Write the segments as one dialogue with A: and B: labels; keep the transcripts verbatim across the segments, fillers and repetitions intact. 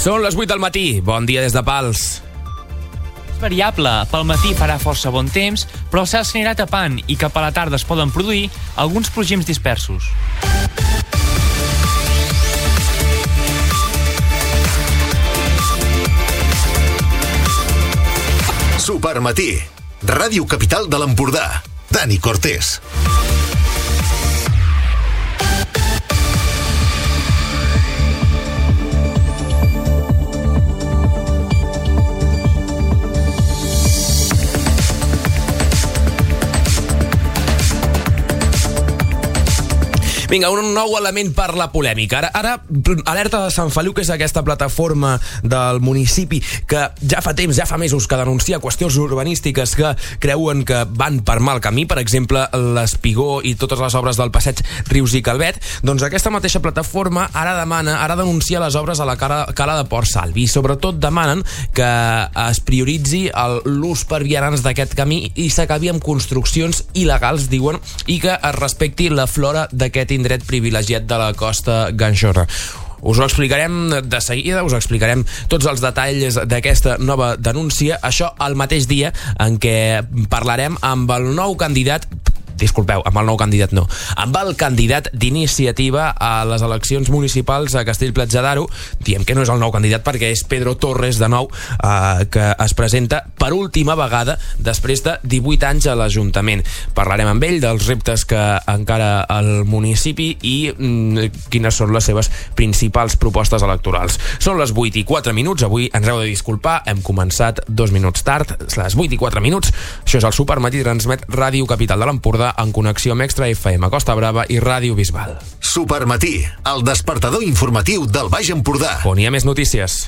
A: Són les vuit del matí. Bon dia des de Pals.
B: És variable. Pel matí farà força bon temps, però el cel s'anirà tapant i cap a la tarda es poden produir alguns plogims dispersos.
C: Supermatí. Ràdio Capital de l'Empordà. Dani Cortés.
A: Vinga, un nou element per la polèmica. Ara, ara Alerta de Sant Feliu, que és aquesta plataforma del municipi que ja fa temps, ja fa mesos que denuncia qüestions urbanístiques que creuen que van per mal camí, per exemple, l'Espigó i totes les obres del passeig Rius i Calvet. Doncs aquesta mateixa plataforma ara demana, ara denuncia les obres a la cala, cala de Port Salvi. Sobretot demanen que es prioritzi l'ús per vianants d'aquest camí i s'acabi amb construccions il·legals, diuen, i que es respecti la flora d'aquest indret privilegiat de la costa ganxona. Us ho explicarem de seguida, us explicarem tots els detalls d'aquesta nova denúncia, això el mateix dia en què parlarem amb el nou candidat Disculpeu, amb el nou candidat no, amb el candidat d'iniciativa a les eleccions municipals a Castell-Platja d'Aro. Diem que no és el nou candidat perquè és Pedro Torres, de nou, eh, que es presenta per última vegada després de divuit anys a l'Ajuntament. Parlarem amb ell dels reptes que encara el municipi i mm, quines són les seves principals propostes electorals. Són les vuit i quatre minuts, avui ens heu de disculpar, hem començat dos minuts tard, les vuit i quatre minuts. Això és el Supermatí, transmet Ràdio Capital de l'Empordà en connexió amb Extra F M Costa Brava i Ràdio Bisbal.
C: Supermatí, el despertador informatiu del Baix Empordà.
A: On hi ha més notícies.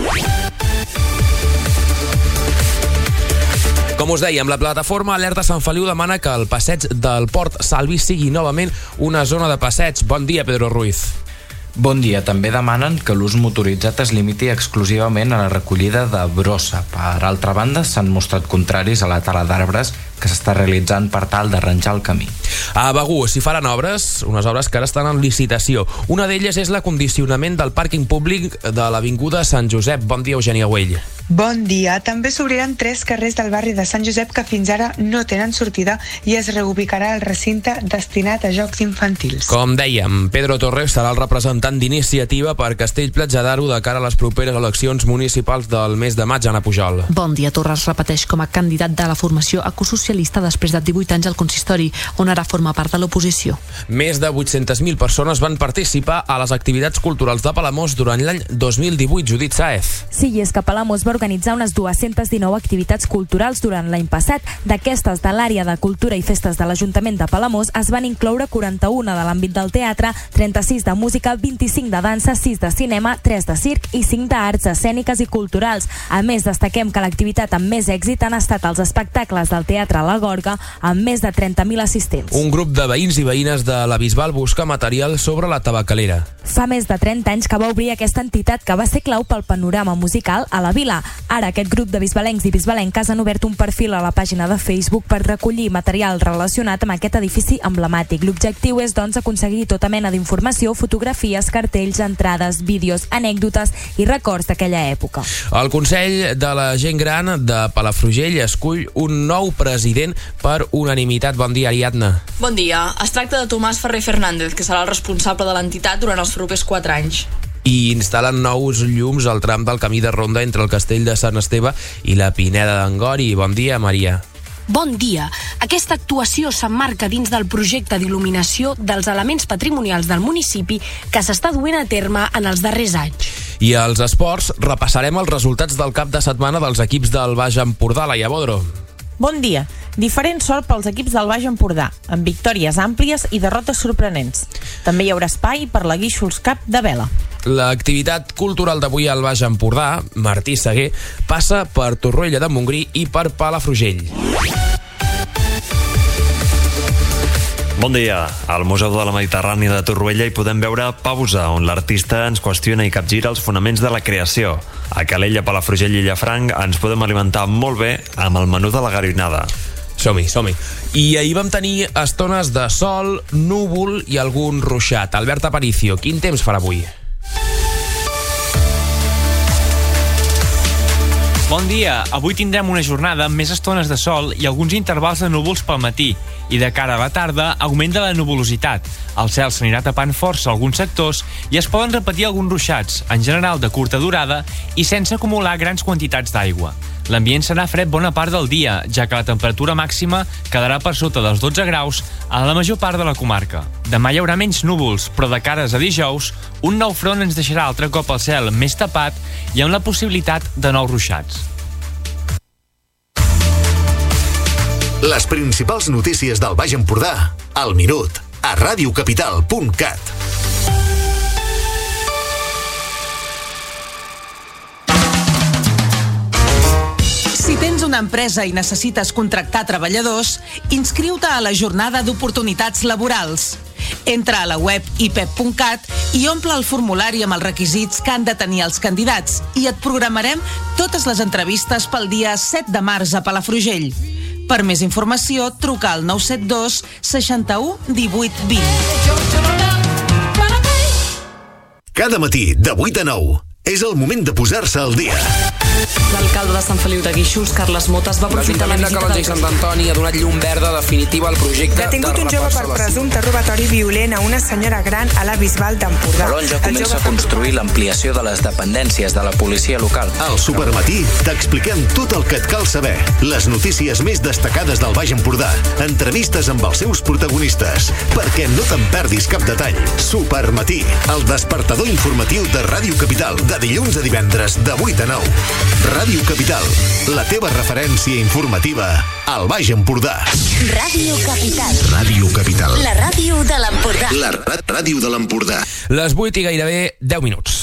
A: Com us dèiem, la plataforma Alerta Sant Feliu demana que el passeig del Port Salvi sigui novament una zona de passeig. Bon dia, Pedro Ruiz.
D: Bon dia. També demanen que l'ús motoritzat es limiti exclusivament a la recollida de brossa. Per altra banda, s'han mostrat contraris a la tala d'arbres que s'està realitzant per tal d'arranjar el camí.
A: A Begur s'hi faran obres, unes obres que ara estan en licitació. Una d'elles és l'acondicionament del pàrquing públic de l'Avinguda Sant Josep. Bon dia, Eugènia Güell.
E: Bon dia. També s'obriran tres carrers del barri de Sant Josep que fins ara no tenen sortida i es reubicarà el recinte destinat a jocs infantils.
A: Com dèiem, Pedro Torres serà el representant d'iniciativa per Castell-Platja d'Aro de cara a les properes eleccions municipals del mes de maig. Anna Pujol.
F: Bon dia. Torres repeteix com a candidat de la formació ecosocialista després de divuit anys al consistori, on ara forma part de l'oposició.
A: Més de vuit-centes mil persones van participar a les activitats culturals de Palamós durant l'any dos mil divuit. Judit Sáez.
G: Sí, és que Palamós va organitzar unes dues-centes dinou activitats culturals durant l'any passat. D'aquestes de l'àrea de cultura i festes de l'Ajuntament de Palamós es van incloure quaranta-una de l'àmbit del teatre, trenta-sis de música, vint-i-cinc de dansa, sis de cinema, tres de circ i cinc d'arts escèniques i culturals. A més, destaquem que l'activitat amb més èxit han estat els espectacles del Teatre La Gorga, amb més de trenta mil assistents.
A: Un grup de veïns i veïnes de la Bisbal busca material sobre la tabacalera.
G: Fa més de trenta anys que va obrir aquesta entitat que va ser clau pel panorama musical a la vila. Ara aquest grup de bisbalencs i bisbalenques han obert un perfil a la pàgina de Facebook per recollir material relacionat amb aquest edifici emblemàtic. L'objectiu és, doncs, aconseguir tota mena d'informació, fotografies, cartells, entrades, vídeos, anècdotes i records d'aquella època.
A: El Consell de la Gent Gran de Palafrugell escull un nou president per unanimitat. Bon dia, Ariadna.
H: Bon dia. Es tracta de Tomàs Ferrer Fernández, que serà el responsable de l'entitat durant els propers quatre anys.
A: I instal·len nous llums al tram del camí de ronda entre el Castell de Sant Esteve i la Pineda d'Angori. Bon dia, Maria.
I: Bon dia. Aquesta actuació s'emmarca dins del projecte d'il·luminació dels elements patrimonials del municipi que s'està duent a terme en els darrers anys.
A: I als esports repassarem els resultats del cap de setmana dels equips del Baix Empordà, Laia Bodro.
J: Bon dia. Diferent sort pels equips del Baix Empordà, amb victòries àmplies i derrotes sorprenents. També hi haurà espai per la Guíxols Cup de vela.
A: L'activitat cultural d'avui al Baix Empordà, Martí Seguer, passa per Torroella de Montgrí i per Palafrugell.
K: Bon dia. Al Museu de la Mediterrània de Torroella hi podem veure Pausa, on l'artista ens qüestiona i capgira els fonaments de la creació. A Calella, Palafrugell i Llafranc ens podem alimentar molt bé amb el menú de la garinada.
A: Som-hi, som-hi. I ahir vam tenir estones de sol, núvol i algun ruixat. Albert Aparicio, quin temps farà avui?
B: Bon dia. Avui tindrem una jornada amb més estones de sol i alguns intervals de núvols pel matí. I de cara a la tarda, augment de la nuvolositat. El cel s'anirà tapant força alguns sectors i es poden repetir alguns ruixats, en general de curta durada i sense acumular grans quantitats d'aigua. L'ambient serà fred bona part del dia, ja que la temperatura màxima quedarà per sota dels dotze graus a la major part de la comarca. Demà hi haurà menys núvols, però de cares a dijous, un nou front ens deixarà altre cop el cel més tapat i amb la possibilitat de nous ruixats.
C: Les principals notícies del Baix Empordà, al minut, a radiocapital punt cat.
L: Si tens una empresa i necessites contractar treballadors, inscriu-te a la Jornada d'Oportunitats Laborals. Entra a la web i p e p punt cat i omple el formulari amb els requisits que han de tenir els candidats i et programarem totes les entrevistes pel dia set de març a Palafrugell. Per més informació, truca al nou set dos seixanta-u divuit vint.
C: Cada matí, de vuit a nou, és el moment de posar-se al dia.
M: L'alcalde de Sant Feliu de Guíxols, Carles Motes, va aprofitar la visita...
N: L'Ajuntament de Calonge i Sant Antoni ha donat llum verda definitiva al projecte...
E: Detingut un jove per presumpte robatori violent a una senyora gran a la Bisbal d'Empordà.
O: Calonge comença a construir l'ampliació de les dependències de la policia local.
C: Al Supermatí t'expliquem tot el que et cal saber. Les notícies més destacades del Baix Empordà. Entrevistes amb els seus protagonistes. Perquè no te'n perdis cap detall. Supermatí, el despertador informatiu de Ràdio Capital. De dilluns a divendres, de vuit a nou. Ràdio Capital, la teva referència informativa al Baix Empordà.
P: Ràdio Capital.
C: Ràdio Capital.
P: La ràdio de l'Empordà.
C: La ràdio de l'Empordà.
A: Les vuit i gairebé deu minuts.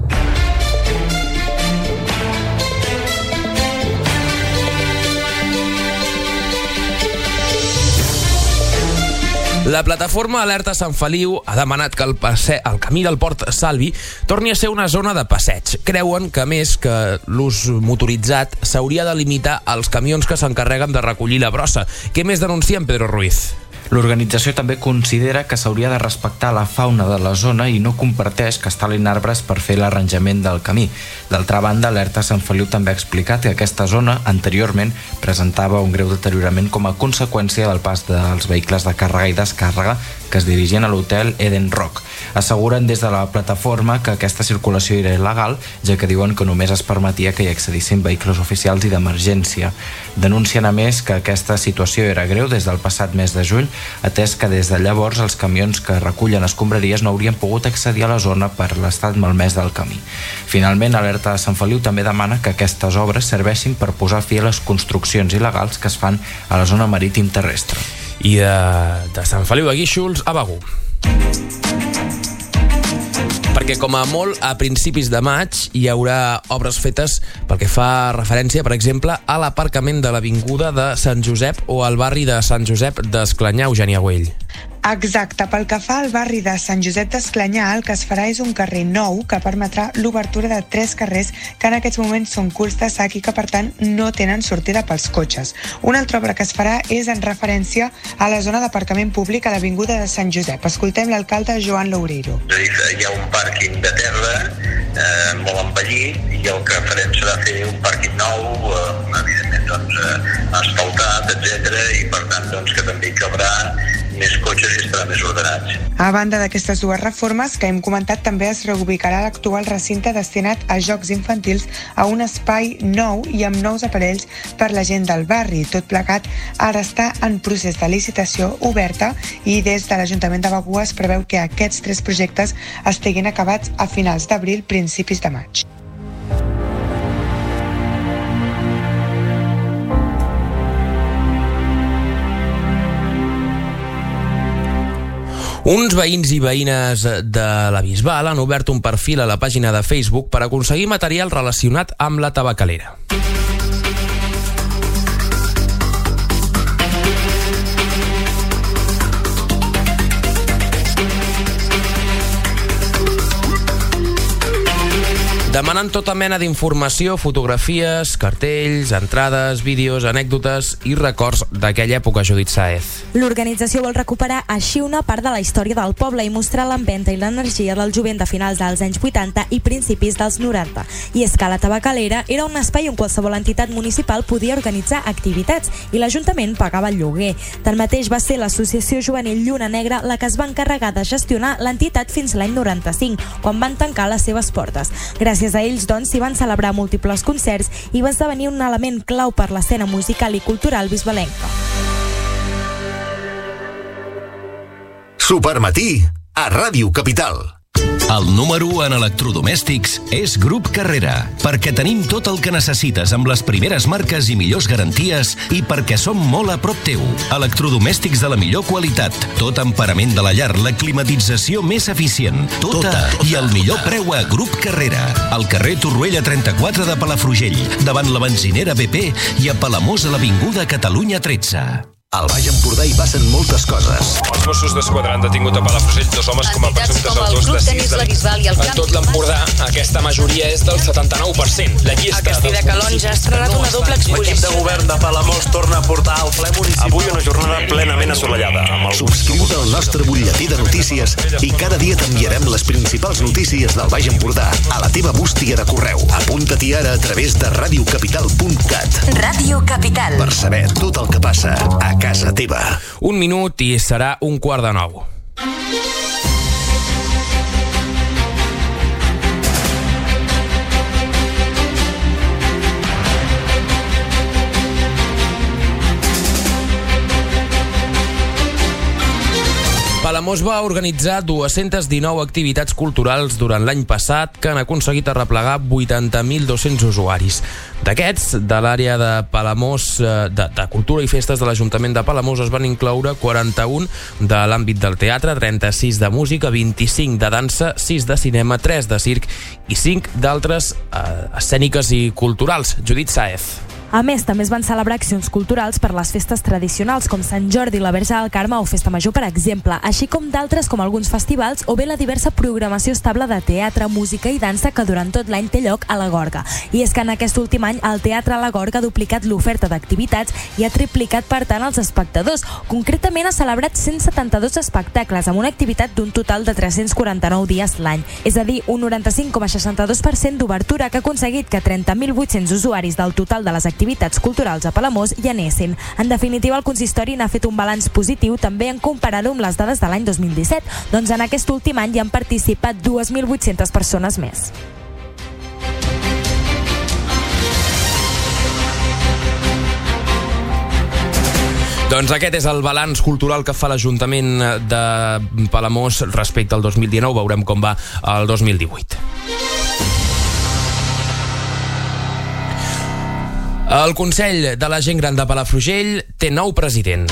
A: La plataforma Alerta Sant Feliu ha demanat que el, passe... el camí del Port Salvi torni a ser una zona de passeig. Creuen que, a més, que l'ús motoritzat s'hauria de limitar als camions que s'encarreguen de recollir la brossa. Què més denuncien, Pedro Ruiz?
D: L'organització també considera que s'hauria de respectar la fauna de la zona i no comparteix que es talin arbres per fer l'arranjament del camí. D'altra banda, Alerta Sant Feliu també ha explicat que aquesta zona anteriorment presentava un greu deteriorament com a conseqüència del pas dels vehicles de càrrega i descàrrega que es dirigien a l'hotel Eden Rock. Asseguren des de la plataforma que aquesta circulació era il·legal, ja que diuen que només es permetia que hi accedissin vehicles oficials i d'emergència. Denuncien a més que aquesta situació era greu des del passat mes de juny, atès que des de llavors els camions que recullen escombraries no haurien pogut accedir a la zona per l'estat malmès del camí. Finalment, Alerta de Sant Feliu també demana que aquestes obres serveixin per posar fi a les construccions il·legals que es fan a la zona marítim terrestre.
A: I de, de Sant Feliu de Guíxols a Begur. Perquè com a molt a principis de maig hi haurà obres fetes pel que fa referència, per exemple, a l'aparcament de l'Avinguda de Sant Josep o al barri de Sant Josep d'Esclanyà, Eugènia Güell.
E: Exacte, pel que fa al barri de Sant Josep d'Esclanyà, el que es farà és un carrer nou que permetrà l'obertura de tres carrers que en aquests moments són curts de sac i que per tant no tenen sortida pels cotxes. Una altra obra que es farà és en referència a la zona d'aparcament públic a l'Avinguda de Sant Josep. Escoltem l'alcalde Joan Loureiro.
Q: Hi ha un pàrquing de terra eh, molt envellit i el que farem serà fer un pàrquing nou, eh, evidentment doncs, eh, asfaltat, etcètera, i per tant doncs, que també hi cabrà més cotxes i estarà més ordenats.
E: A banda d'aquestes dues reformes que hem comentat, també es reubicarà l'actual recinte destinat a jocs infantils a un espai nou i amb nous aparells per la gent del barri. Tot plegat ara està en procés de licitació oberta i des de l'Ajuntament de Begur es preveu que aquests tres projectes estiguin acabats a finals d'abril, principis de maig.
A: Uns veïns i veïnes de la Bisbal han obert un perfil a la pàgina de Facebook per aconseguir material relacionat amb la tabacalera. Demanen tota mena d'informació, fotografies, cartells, entrades, vídeos, anècdotes i records d'aquella època, Judit Sáez.
G: L'organització vol recuperar així una part de la història del poble i mostrar l'empenta i l'energia del jovent de finals dels anys vuitanta i principis dels noranta. I és que la Tabacalera era un espai on qualsevol entitat municipal podia organitzar activitats i l'Ajuntament pagava el lloguer. Tanmateix va ser l'Associació Juvenil Lluna Negra la que es va encarregar de gestionar l'entitat fins l'any noranta-cinc, quan van tancar les seves portes. Gràcies a ells, doncs, s'hi van celebrar múltiples concerts i va esdevenir un element clau per l'escena musical i cultural bisbalenca.
C: Supermatí a Ràdio Capital.
R: El número u en electrodomèstics és Grup Carrera, perquè tenim tot el que necessites amb les primeres marques i millors garanties i perquè som molt a prop teu. Electrodomèstics de la millor qualitat, tot amb parament de la llar, la climatització més eficient, tota, tota i el millor preu a Grup Carrera. Al carrer Torroella trenta-quatre de Palafrugell, davant la benzinera B P i a Palamós a l'Avinguda Catalunya tretze.
C: Al Baix Empordà hi passen moltes coses.
S: Els Mossos d'Esquadra han detingut a Palafrugell dos homes com a presumptes autors de sis delictes.
N: En tot l'Empordà, aquesta majoria és del setanta-nou per cent. La llista
T: a Castell de Calonja ha estrenat una doble exposició.
U: L'equip de govern de Palamós torna a portar al ple municipal.
K: Avui una jornada plenament assolellada.
C: Subscriu-te al nostre butlletí de notícies i cada dia t'enviarem les principals notícies del Baix Empordà a la teva bústia de correu. Apunta-t'hi ara a través de radiocapital punt cat.
P: Ràdio Capital.
C: Per saber tot el que passa a casa teva.
A: Un minut i serà un quart de nou. Palamós va organitzar dues-centes dinou activitats culturals durant l'any passat que han aconseguit arreplegar vuitanta mil dos-cents usuaris. D'aquests, de l'àrea de Palamós, de, de Cultura i Festes de l'Ajuntament de Palamós, es van incloure quaranta-un de l'àmbit del teatre, trenta-sis de música, vint-i-cinc de dansa, sis de cinema, tres de circ i cinc d'altres eh, escèniques i culturals. Judit Sáez.
G: A més, també es van celebrar accions culturals per les festes tradicionals, com Sant Jordi, la Verge del Carme o Festa Major, per exemple, així com d'altres com alguns festivals o bé la diversa programació estable de teatre, música i dansa que durant tot l'any té lloc a la Gorga. I és que en aquest últim any el Teatre a la Gorga ha duplicat l'oferta d'activitats i ha triplicat, per tant, els espectadors. Concretament ha celebrat cent setanta-dos espectacles amb una activitat d'un total de tres-cents quaranta-nou dies l'any. És a dir, un noranta-cinc coma seixanta-dos per cent d'obertura que ha aconseguit que trenta mil vuit-cents usuaris del total de les activitats activitats culturals a Palamós hi anessin. En definitiva, el consistori n'ha fet un balanç positiu també en comparar-ho amb les dades de l'any dos mil disset, doncs en aquest últim any hi han participat dues mil vuit-centes persones més.
A: Doncs aquest és el balanç cultural que fa l'Ajuntament de Palamós respecte al dos mil dinou. Veurem com va el dos mil divuit. El Consell de la Gent Gran de Palafrugell té nou president.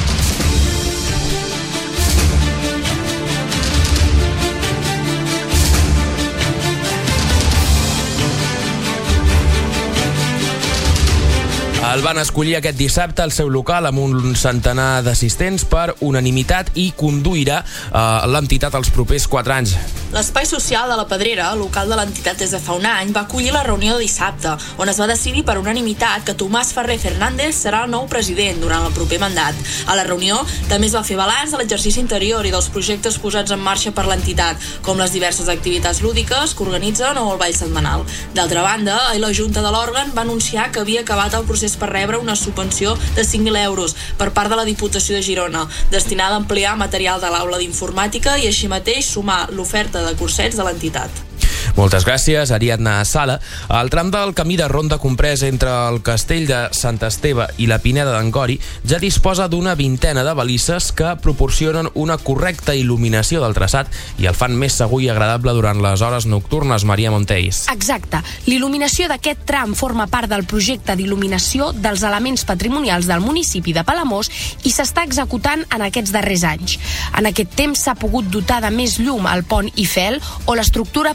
A: El van escollir aquest dissabte al seu local amb un centenar d'assistents per unanimitat i conduirà eh, l'entitat els propers quatre anys.
H: L'Espai Social de la Pedrera, local de l'entitat des de fa un any, va acollir la reunió de dissabte, on es va decidir per unanimitat que Tomàs Ferrer Fernández serà el nou president durant el proper mandat. A la reunió també es va fer balanç de l'exercici interior i dels projectes posats en marxa per l'entitat, com les diverses activitats lúdiques que organitzen o el ball setmanal. D'altra banda, la Junta de l'òrgan va anunciar que havia acabat el procés per rebre una subvenció de cinc mil euros per part de la Diputació de Girona, destinada a ampliar material de l'aula d'informàtica i així mateix sumar l'oferta de cursets de l'entitat.
A: Moltes gràcies, Ariadna Sala. El tram del camí de ronda comprès entre el castell de Sant Esteve i la Pineda d'Angori ja disposa d'una vintena de balisses que proporcionen una correcta il·luminació del traçat i el fan més segur i agradable durant les hores nocturnes. Maria Monteis.
I: Exacte. L'il·luminació d'aquest tram forma part del projecte d'il·luminació dels elements patrimonials del municipi de Palamós i s'està executant en aquests darrers anys. En aquest temps s'ha pogut dotar de més llum al pont Eiffel o l'estructura Palamós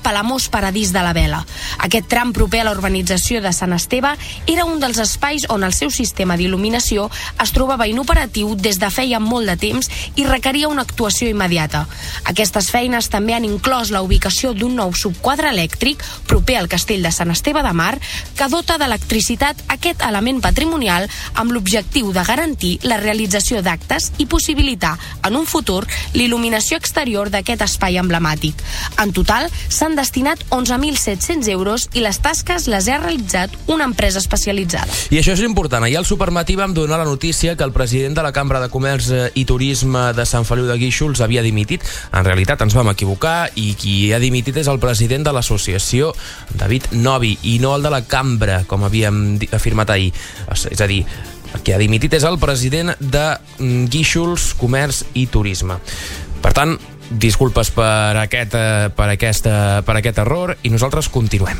I: famós Paradís de la Vela. Aquest tram proper a la urbanització de Sant Esteve era un dels espais on el seu sistema d'il·luminació es trobava inoperatiu des de feia molt de temps i requeria una actuació immediata. Aquestes feines també han inclòs la ubicació d'un nou subquadre elèctric proper al castell de Sant Esteve de Mar que dota d'electricitat aquest element patrimonial amb l'objectiu de garantir la realització d'actes i possibilitar en un futur l'il·luminació exterior d'aquest espai emblemàtic. En total, s'han destinat onze mil set-cents euros i les tasques les ha realitzat una empresa especialitzada.
A: I això és important. Ahir al Supermatí vam donar la notícia que el president de la Cambra de Comerç i Turisme de Sant Feliu de Guíxols havia dimitit. En realitat ens vam equivocar i qui ha dimitit és el president de l'associació, David Novi, i no el de la Cambra, com havíem afirmat ahir. És a dir, el que ha dimitit és el president de Guíxols, Comerç i Turisme. Per tant, disculpes per aquest, per aquesta, per aquest error i nosaltres continuem.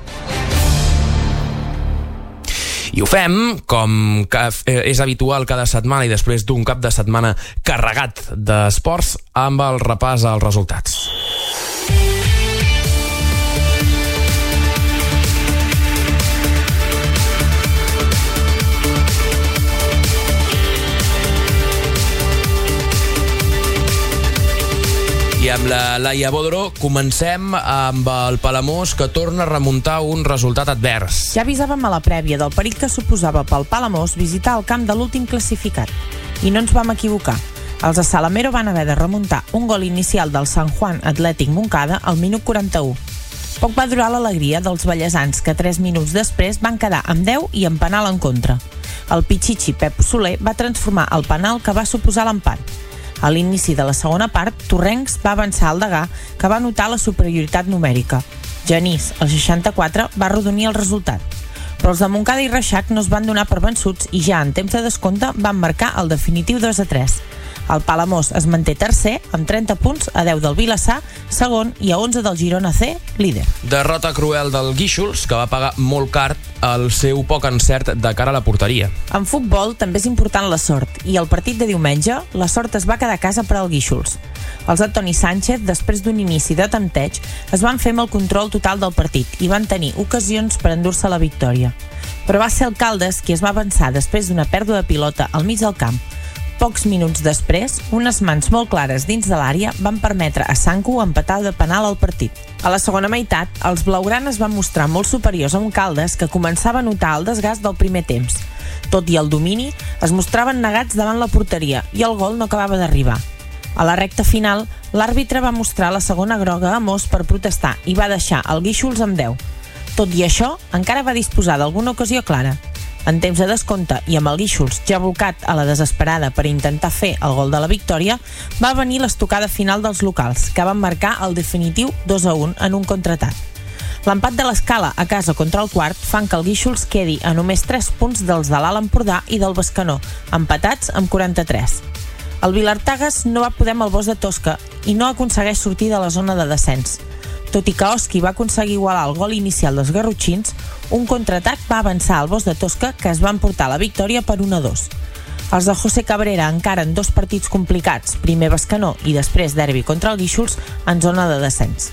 A: I ho fem, com és habitual cada setmana i després d'un cap de setmana carregat d'esports, amb el repàs als resultats. I amb la Laia Bodro comencem amb el Palamós, que torna a remuntar un resultat advers.
J: Ja avisàvem a la prèvia del perill que suposava pel Palamós visitar el camp de l'últim classificat. I no ens vam equivocar. Els de Salamero van haver de remuntar un gol inicial del San Juan Atlètic Montcada al minut quaranta-u. Poc va durar l'alegria dels ballesans, que tres minuts després van quedar amb deu i amb penal en contra. El pitxitxi Pep Soler va transformar el penal que va suposar l'empat. A l'inici de la segona part, Torrencs va avançar al Degà, que va notar la superioritat numèrica. Genís, al seixanta-quatre, va arrodonir el resultat. Però els de Montcada i Reixac no es van donar per vençuts i ja en temps de descompte van marcar el definitiu dos a tres. El Palamós es manté tercer, amb trenta punts, a deu del Vilassar, segon, i a onze del Girona C, líder.
A: Derrota cruel del Guíxols, que va pagar molt car el seu poc encert de cara a la porteria.
J: En futbol també és important la sort, i al partit de diumenge, la sort es va quedar a casa per al Guíxols. Els de Toni Sánchez, després d'un inici de tempteig, es van fer amb el control total del partit i van tenir ocasions per endur-se la victòria. Però va ser el Caldes qui es va avançar després d'una pèrdua de pilota al mig del camp. Pocs minuts després, unes mans molt clares dins de l'àrea van permetre a Sanco empatar de penal al partit. A la segona meitat, els blaugranes van mostrar molt superiors a un Caldes que començava a notar el desgast del primer temps. Tot i el domini, es mostraven negats davant la porteria i el gol no acabava d'arribar. A la recta final, l'àrbitre va mostrar la segona groga a Mos per protestar i va deixar el Guíxols amb deu. Tot i això, encara va disposar d'alguna ocasió clara. En temps de descompte i amb el Guíxols ja volcat a la desesperada per intentar fer el gol de la victòria, va venir l'estocada final dels locals, que van marcar el definitiu dos a un en un contraatac. L'empat de l'Escala a casa contra el quart fan que el Guíxols quedi a només tres punts dels de l'Alt Empordà i del Bescanó, empatats amb quaranta-tres. El Vilartagas no va poder amb el Bosc de Tosca i no aconsegueix sortir de la zona de descens. Tot i que Oski va aconseguir igualar el gol inicial dels garrotxins, un contraatac va avançar al Bosc de Tosca, que es van portar la victòria per un a dos. Els de José Cabrera encara en dos partits complicats, primer Bescanó i després derbi contra el Guíxols en zona de descens.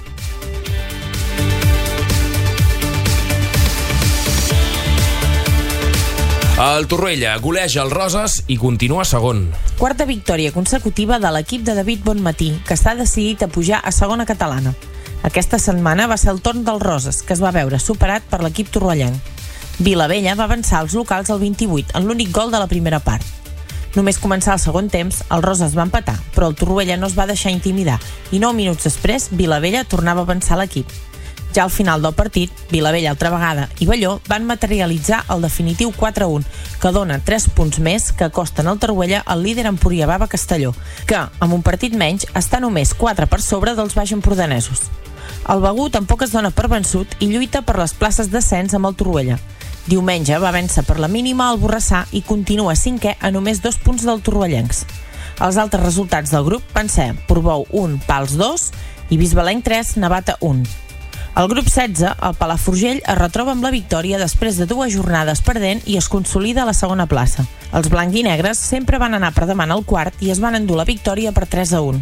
A: El Torroella goleja el Roses i continua segon.
J: Quarta victòria consecutiva de l'equip de David Bonmatí, que està decidit a pujar a segona catalana. Aquesta setmana va ser el torn del Roses, que es va veure superat per l'equip torroellenc. Vilavella va avançar els locals al vint-i-vuit en l'únic gol de la primera part. Només començar el segon temps, el Roses va empatar, però el Torroella no es va deixar intimidar i nou minuts després Vilavella tornava a avançar l'equip. Ja al final del partit, Vilavella altra vegada i Balló van materialitzar el definitiu quatre a un, que dona tres punts més que acosten al Torroella al líder Empuriababa Castelló, que, amb un partit menys, està només quatre per sobre dels baixempordanesos. El Begú tampoc es dona per vençut i lluita per les places d'ascens amb el Torroella. Diumenge va vèncer per la mínima al Borrassà i continua cinquè a només dos punts del torroellencs. Els altres resultats del grup van ser Portbou un, Pals dos i Bisbalenc tres, Navata un. Al grup setze, el Palafrugell es retroba amb la victòria després de dues jornades perdent i es consolida a la segona plaça. Els blanc i negres sempre van anar per davant al quart i es van endur la victòria per tres a un.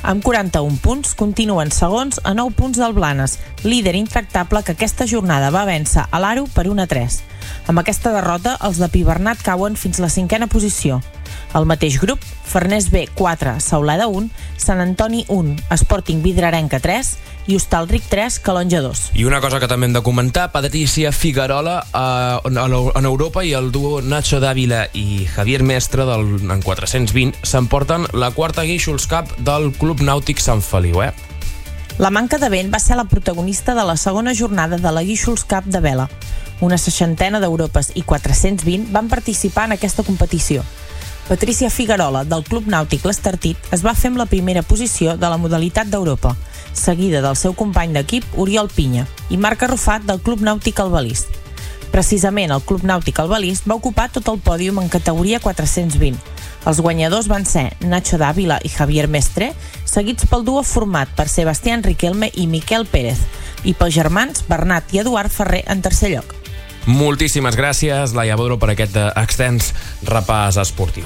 J: Amb quaranta-un punts, continuen segons a nou punts del Blanes, líder intractable que aquesta jornada va vèncer a l'Aro per un a tres. Amb aquesta derrota, els de Pibernat cauen fins la cinquena posició. Al mateix grup, Farners B quatre, Sauleda un, Sant Antoni un, Sporting Vidrarenca tres i Hostalric tres, Calonja dos.
A: I una cosa que també hem de comentar, Patricia Figuerola eh, en Europa i el duo Nacho Dávila i Javier Mestre del, en quatre-cents vint s'emporten la quarta Guíxols Cup del Club Nàutic Sant Feliu, eh?
J: La manca de vent va ser la protagonista de la segona jornada de la Guíxols Cup de vela. Una seixantena d'europes i quatre-cents vint van participar en aquesta competició. Patricia Figuerola, del Club Nàutic l'Estartit, es va fer amb la primera posició de la modalitat d'Europa, seguida del seu company d'equip, Oriol Pinya, i Marc Arrufat, del Club Nàutic Albalist. Precisament, el Club Nàutic Albalist va ocupar tot el pòdium en categoria quatre-cents vint. Els guanyadors van ser Nacho Dávila i Javier Mestre, seguits pel duo format per Sebastián Riquelme i Miquel Pérez, i pels germans Bernat i Eduard Ferrer en tercer lloc.
A: Moltíssimes gràcies, Laia Bodro, per aquest extens repàs esportiu.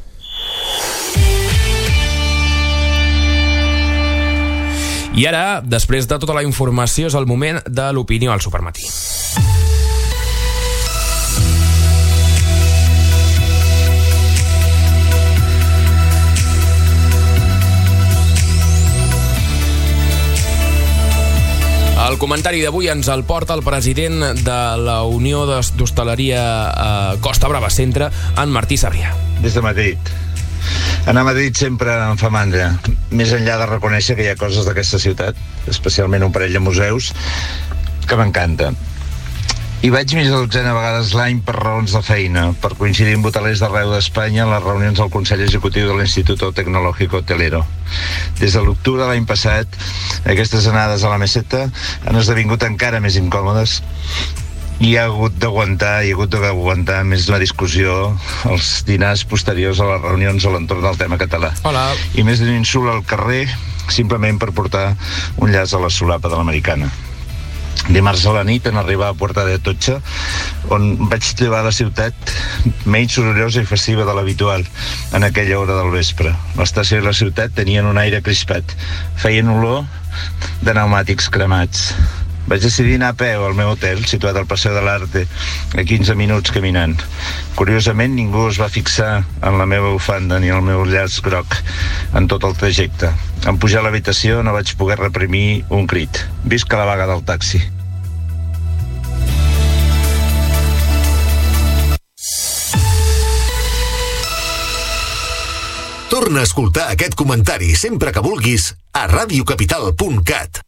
A: I ara, després de tota la informació, és el moment de l'opinió al Supermatí. El comentari d'avui ens el porta el president de la Unió d'Hostaleria eh, Costa Brava Centre, en Martí Sabrià.
F: Des de Madrid. Anar a Madrid sempre em fa mandra, més enllà de reconèixer que hi ha coses d'aquesta ciutat, especialment un parell de museus, que m'encanta. Hi vaig més de dotzena vegades l'any per raons de feina, per coincidir amb hotelers d'arreu d'Espanya en les reunions del Consell Executiu de l'Instituto Tecnológico Hotelero. Des de l'octubre de l'any passat, aquestes anades a la meseta han esdevingut encara més incòmodes i hi ha hagut d'aguantar, hi ha hagut d'aguantar més la discussió, els dinars posteriors a les reunions a l'entorn del tema català.
A: Hola.
F: I més d'un insult al carrer, simplement per portar un llaç a la solapa de l'americana. Dimarts a la nit, en arribar a Puerta de Atocha, on vaig trobar la ciutat menys sorollosa i festiva de l'habitual en aquella hora del vespre. L'estació i la ciutat tenien un aire crispat, feien olor de pneumàtics cremats. Vaig decidir anar a peu al meu hotel, situat al Paseo de l'Arte, a quinze minuts caminant. Curiosament, ningú es va fixar en la meva bufanda ni el meu llaç groc en tot el trajecte. En pujar a l'habitació no vaig poder reprimir un crit. Visca la vaga del taxi.
C: Torna a escoltar aquest comentari sempre que vulguis a radiocapital punt cat.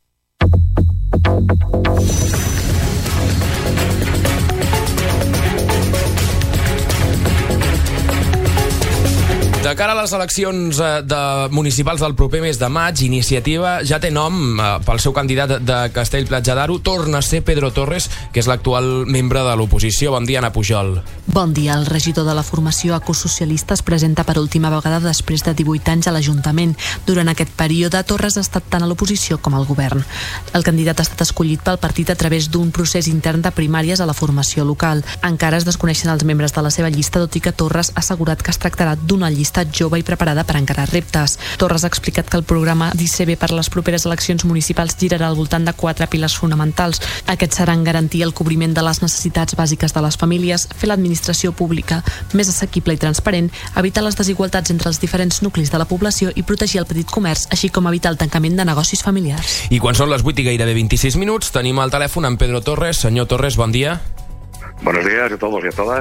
A: De cara a les eleccions de municipals del proper mes de maig, Iniciativa ja té nom eh, pel seu candidat de Castell-Platja d'Aro. Torna a ser Pedro Torres, que és l'actual membre de l'oposició. Bon dia, Anna Pujol.
V: Bon dia. El regidor de la formació Ecosocialista es presenta per última vegada després de divuit anys a l'Ajuntament. Durant aquest període, Torres ha estat tant a l'oposició com al govern. El candidat ha estat escollit pel partit a través d'un procés intern de primàries a la formació local. Encara es desconeixen els membres de la seva llista, tot i que Torres ha assegurat que es tractarà d'una llista jove i preparada per encarar reptes. Torres ha explicat que el programa d'I C B per les properes eleccions municipals girarà al voltant de quatre pilars fonamentals. Aquests seran garantir el cobriment de les necessitats bàsiques de les famílies, fer l'administració pública més assequible i transparent, evitar les desigualtats entre els diferents nuclis de la població i protegir el petit comerç, així com evitar el tancament de negocis familiars.
A: I quan són les vuit i gairebé vint-i-sis minuts, tenim al telèfon en Pedro Torres. Senyor Torres, bon dia.
W: Buenos días a todos y a todas.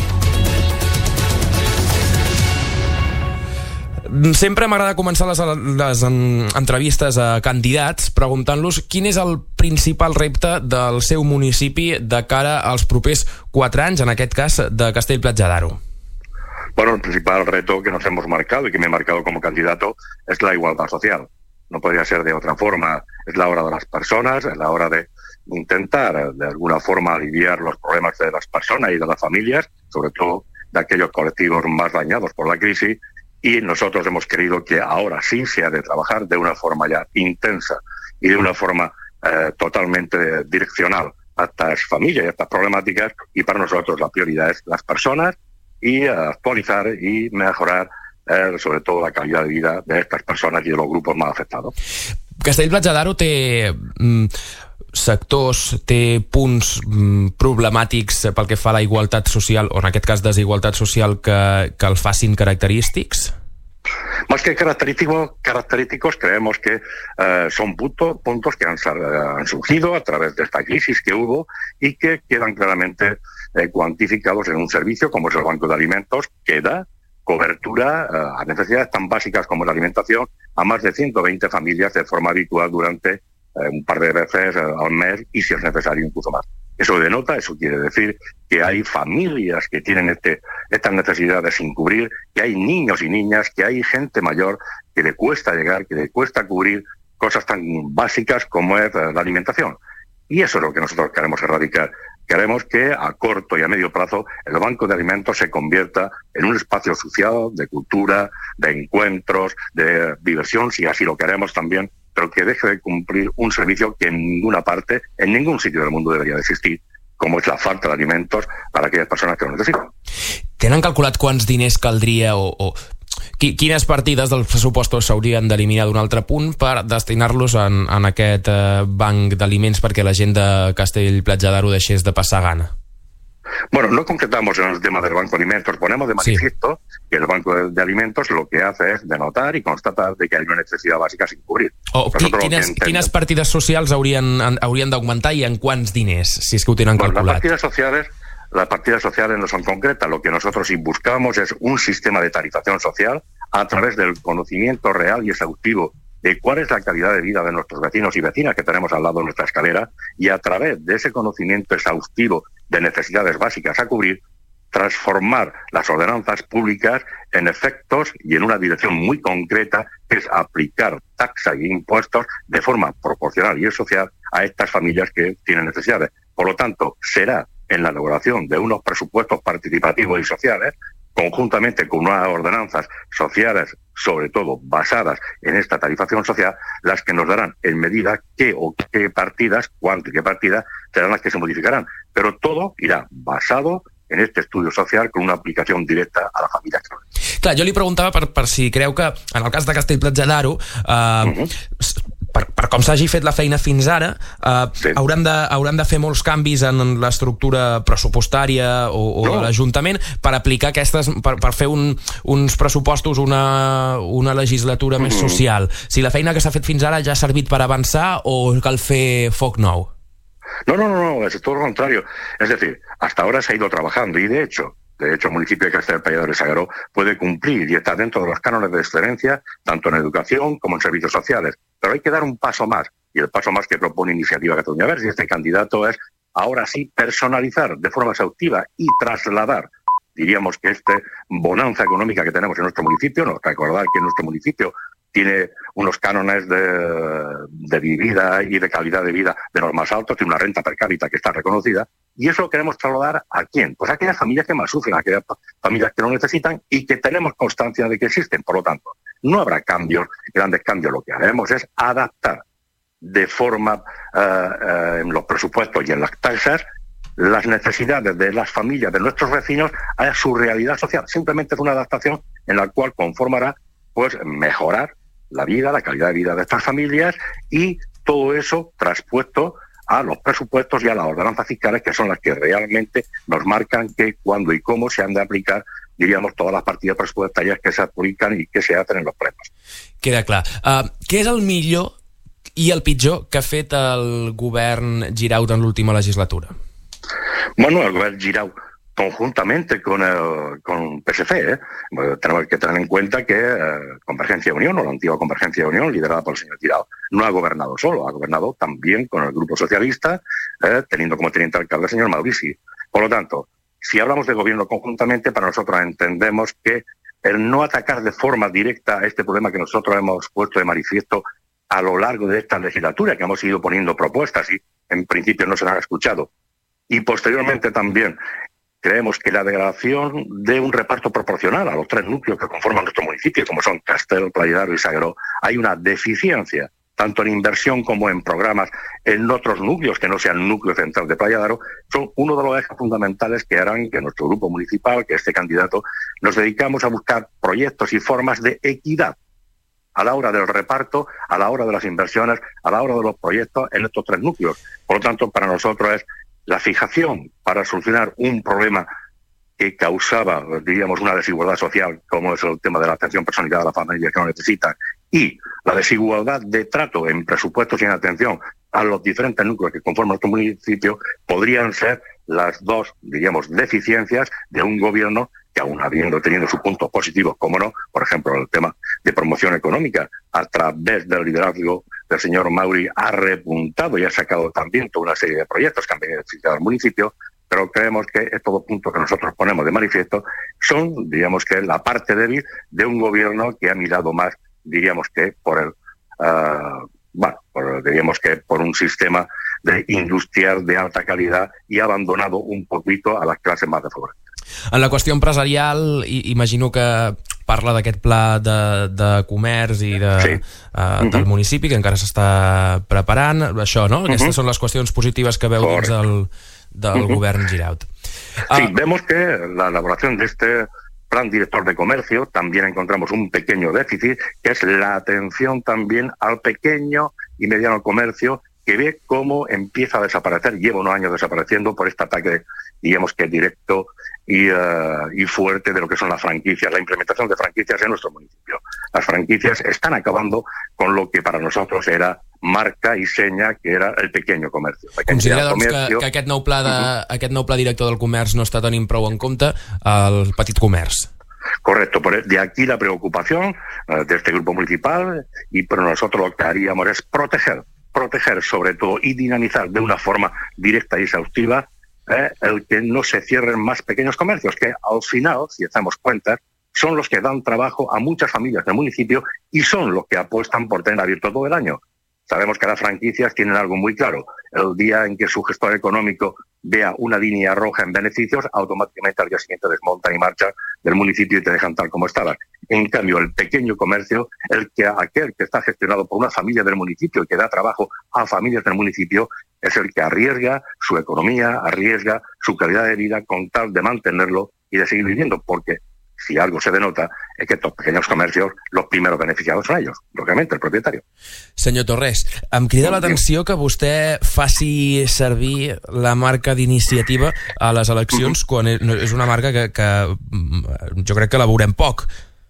A: Sempre m'agrada començar les, les entrevistes a candidats preguntant-los quin és el principal repte del seu municipi de cara als propers quatre anys, en aquest cas de Castell-Platja d'Aro.
W: Bueno, el principal reto que nos hemos marcado y que me he marcado como candidato es la igualdad social. No podría ser de otra forma. Es la hora de las personas, es la hora de intentar de alguna forma aliviar los problemas de las personas y de las familias, sobre todo de aquellos colectivos más dañados por la crisis. Y nosotros hemos querido que ahora sí se ha de trabajar de una forma ya intensa y de una forma eh, totalmente direccional a estas familias y a estas problemáticas, y para nosotros la prioridad es las personas y uh, actualizar y mejorar eh, sobre todo la calidad de vida de estas personas y de los grupos más afectados.
A: Castell-Platja d'Aro té mm, sectors, té punts mm, problemàtics pel que fa a la igualtat social, o en aquest cas desigualtat social, que, que el facin característics?
W: Más que característicos, característicos creemos que eh, son punto, puntos que han, han surgido a través de esta crisis que hubo y que quedan claramente eh, cuantificados en un servicio como es el Banco de Alimentos, que da cobertura eh, a necesidades tan básicas como la alimentación a más de ciento veinte familias de forma habitual durante eh, un par de veces eh, al mes y, si es necesario, incluso más. Eso denota, eso quiere decir que hay familias que tienen este, estas necesidades sin cubrir, que hay niños y niñas, que hay gente mayor que le cuesta llegar, que le cuesta cubrir cosas tan básicas como es la alimentación. Y eso es lo que nosotros queremos erradicar. Queremos que a corto y a medio plazo el Banco de Alimentos se convierta en un espacio social de cultura, de encuentros, de diversión, si así lo queremos también, pero que deje de cumplir un servicio que en ninguna parte, en ningún sitio del mundo debería de existir, como és la falta d'aliments per a aquelles persones que ho necessiten.
A: Tenen calculat quants diners caldria o, o quines partides dels pressupostos s'haurien d'eliminar d'un altre punt per destinar-los en, en aquest eh, banc d'aliments perquè la gent de Castell-Platja d'Aro deixés de passar gana?
W: Bueno, no concretamos en el tema del Banco de Alimentos, ponemos de manifiesto sí. que el Banco de, de Alimentos lo que hace es denotar y constatar de que hay una necesidad básica sin cubrir.
A: Oh, quines, quines partides socials haurien, haurien d'augmentar i en quants diners, si és que ho tenen
W: bueno,
A: calculat?
W: Las partidas sociales, las partidas sociales no son concretas, lo que nosotros sí buscamos es un sistema de tarifación social a través del conocimiento real y exhaustivo de cuál es la calidad de vida de nuestros vecinos y vecinas que tenemos al lado de nuestra escalera, y a través de ese conocimiento exhaustivo de necesidades básicas a cubrir, transformar las ordenanzas públicas en efectos y en una dirección muy concreta, que es aplicar taxas y impuestos de forma proporcional y social a estas familias que tienen necesidades. Por lo tanto, será en la elaboración de unos presupuestos participativos y sociales, conjuntamente con unas ordenanzas sociales, sobre todo basadas en esta tarifación social, las que nos darán en medida qué o qué partidas, cuánto y qué partidas serán las que se modificarán. Pero todo irá basado en este estudio social con una aplicación directa a la família.
A: Clar, jo li preguntava per, per si creu que en el cas de Castell-Platja d'Aro eh, uh-huh. Per, per com s'hagi fet la feina fins ara, eh, sí. hauran, de, hauran de fer molts canvis en l'estructura pressupostària o, o no. de l'Ajuntament per aplicar aquestes, per, per fer un, uns pressupostos, una, una legislatura mm-hmm. més social. Si la feina que s'ha fet fins ara ja ha servit per avançar o cal fer foc nou?
W: No, no, no, no, es todo lo contrario. Es decir, hasta ahora se ha ido trabajando y de hecho, de hecho el municipio de Castell-Platja d'Aro y Sagaró puede cumplir y está dentro de los cánones de excelencia, tanto en educación como en servicios sociales. Pero hay que dar un paso más, y el paso más que propone Iniciativa Catalunya Verds y este candidato es, ahora sí, personalizar de forma exhaustiva y trasladar, diríamos que esta bonanza económica que tenemos en nuestro municipio, no, recordar que nuestro municipio tiene unos cánones de, de vida y de calidad de vida de los más altos, tiene una renta per cápita que está reconocida, y eso lo queremos trasladar ¿a quién? Pues a aquellas familias que más sufren, a aquellas familias que lo necesitan y que tenemos constancia de que existen. Por lo tanto, no habrá cambios, grandes cambios, lo que haremos es adaptar de forma uh, uh, en los presupuestos y en las tasas las necesidades de las familias, de nuestros vecinos, a su realidad social. Simplemente es una adaptación en la cual conformará pues mejorar la vida, la calidad de vida de estas familias, y todo eso traspuesto a los presupuestos y a las ordenanzas fiscales, que son las que realmente nos marcan que, cuándo y cómo se han de aplicar, diríamos, todas las partides presupuestarias que se aplican i que se hacen en los plenos.
A: Queda clar. Uh, què és el millor i el pitjor que ha fet el govern Girau en l'última legislatura?
W: Bueno, el govern Girau, conjuntamente con, el, con P S C, ¿eh? Bueno, tenemos que tener en cuenta que eh, Convergencia de Unión, o la antigua Convergencia de Unión, liderada por el señor Tirado, no ha gobernado solo, ha gobernado también con el Grupo Socialista, eh, teniendo como teniente alcalde al señor Maurici. Por lo tanto, si hablamos de gobierno conjuntamente, para nosotros entendemos que el no atacar de forma directa a este problema que nosotros hemos puesto de manifiesto a lo largo de esta legislatura, que hemos ido poniendo propuestas y en principio no se han escuchado, y posteriormente también creemos que la degradación de un reparto proporcional a los tres núcleos que conforman nuestro municipio, como son Castell, Platja d'Aro y Sagaró, hay una deficiencia tanto en inversión como en programas en otros núcleos que no sean núcleo central de Playa de Aro, son uno de los ejes fundamentales que harán que nuestro grupo municipal, que este candidato, nos dedicamos a buscar proyectos y formas de equidad a la hora del reparto, a la hora de las inversiones, a la hora de los proyectos en estos tres núcleos. Por lo tanto, para nosotros es la fijación para solucionar un problema que causaba, diríamos, una desigualdad social, como es el tema de la atención personalizada a las familias que lo necesitan, y la desigualdad de trato en presupuestos y en atención a los diferentes núcleos que conforman nuestro municipio, podrían ser las dos, diríamos, deficiencias de un gobierno que, aún habiendo tenido sus puntos positivos, como no, por ejemplo, el tema de promoción económica, a través del liderazgo del señor Mauri, ha repuntado y ha sacado también toda una serie de proyectos que han venido al municipio, pero creemos que estos dos puntos que nosotros ponemos de manifiesto son, diríamos, que la parte débil de un gobierno que ha mirado más, diríamos, que por el, uh, bueno, por, diríamos que por un sistema de industrial de alta calidad y ha abandonado un poquito a las clases más desfavorecidas.
A: En la qüestió empresarial, imagino que parla d'aquest pla de, de comerç i de, sí. uh, uh-huh. del municipi, que encara s'està preparant, això, no? Aquestes uh-huh. són les qüestions positives que veu dins del, del uh-huh. govern Giraut.
W: Sí, uh, vemos que la elaboración de este plan director de comercio también encontramos un pequeño déficit, que es la atención también al pequeño y mediano comercio, que ve cómo empieza a desaparecer, lleva unos años desapareciendo por este ataque, digamos que directo y, uh, y fuerte de lo que son las franquicias, la implementación de franquicias en nuestro municipio. Las franquicias están acabando con lo que para nosotros era marca i seña, que era el pequeño comercio.
A: Considera, doncs, que, que aquest, nou pla de, uh-huh. aquest nou pla director del comerç no està tenint prou en compte el petit comerç.
W: Correcto, de aquí la preocupación uh, de este grupo municipal, y pero nosotros lo que haríamos es proteger proteger sobre todo y dinamizar de una forma directa y exhaustiva eh, el que no se cierren más pequeños comercios, que al final, si hacemos cuentas, son los que dan trabajo a muchas familias del municipio y son los que apuestan por tener abierto todo el año. Sabemos que las franquicias tienen algo muy claro. El día en que su gestor económico vea una línea roja en beneficios, automáticamente al día siguiente desmontan y marchan del municipio y te dejan tal como estaban. En cambio, el pequeño comercio, el que aquel que está gestionado por una familia del municipio y que da trabajo a familias del municipio, es el que arriesga su economía, arriesga su calidad de vida con tal de mantenerlo y de seguir viviendo, porque si algo se denota es que estos pequeños comercios, los primeros beneficiados son ellos, lógicamente, el propietario.
A: Senyor Torres, em crida l'atenció que vostè faci servir la marca d'iniciativa a les eleccions, quan és una marca que, que jo crec que la veurem poc.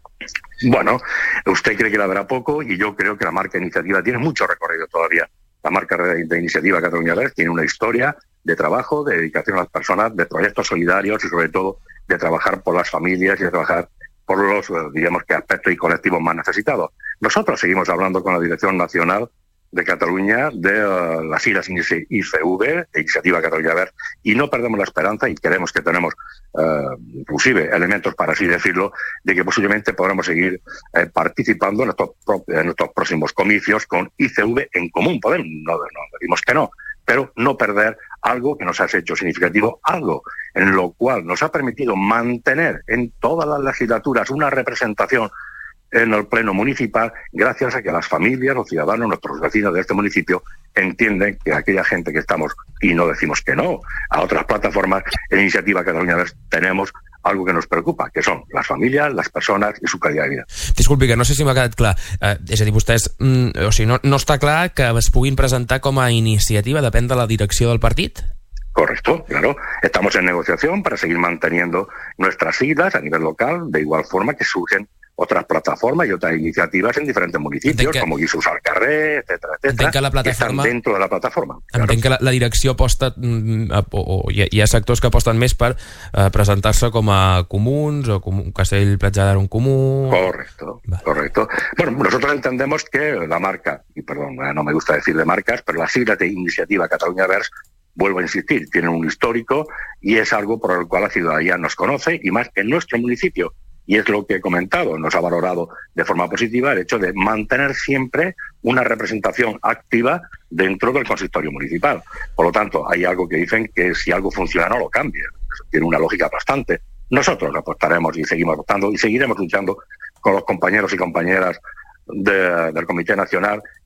W: Bueno, usted cree que la verá poco y yo creo que la marca iniciativa tiene mucho recorrido todavía. La marca de, de iniciativa Catalunya Verds tiene una historia de trabajo, de dedicación a las personas, de proyectos solidarios y sobre todo de trabajar por las familias y de trabajar por los, digamos que, aspectos y colectivos más necesitados. Nosotros seguimos hablando con la Dirección Nacional de Cataluña de uh, las siglas I C V, de Iniciativa Catalunya Verds, y no perdemos la esperanza y creemos que tenemos uh, inclusive elementos, para así decirlo, de que posiblemente podremos seguir eh, participando en estos, en estos próximos comicios con I C V en común. Podemos, no, no decimos que no, pero no perder algo que nos ha hecho significativo, algo en lo cual nos ha permitido mantener en todas las legislaturas una representación en el pleno municipal, gracias a que las familias, los ciudadanos, nuestros vecinos de este municipio entienden que aquella gente que estamos, y no decimos que no, a otras plataformas, en Iniciativa Catalunya Verds tenemos algo que nos preocupa, que són les famílies, les persones i su calidad de vida.
A: Disculpi, que no sé si m'ha quedat clar. Eh, és a dir, vostès, mm, o sigui, no, no està clar que es puguin presentar com a iniciativa, depèn de la direcció del partit?
W: Correcto, claro. Estamos en negociación para seguir manteniendo nuestras siglas a nivel local, de igual forma que surgen otras plataformas y otras iniciativas en diferentes municipios, que, como Guisús al Carrer, etcétera, etcétera, que, la que están dentro de la plataforma.
A: Entenc claro. que la, la direcció aposta, mm, o, o hi, ha, hi ha sectors que aposten més per eh, presentar-se com a comuns, o com un Castell Platja d'Aro un comú...
W: Correcto, vale. correcto. Bueno, nosotros entendemos que la marca, y perdón, no me gusta decir de marcas, pero la sigla de Iniciativa Catalunya Verds, vuelvo a insistir, tienen un histórico y es algo por el cual la ciudadanía nos conoce, y más en nuestro municipio. Y es lo que he comentado, nos ha valorado de forma positiva el hecho de mantener siempre una representación activa dentro del consistorio municipal. Por lo tanto, hay algo que dicen que si algo funciona no lo cambien. Eso tiene una lógica bastante. Nosotros apostaremos y seguimos apostando y seguiremos luchando con los compañeros y compañeras de, del Comité Nacional,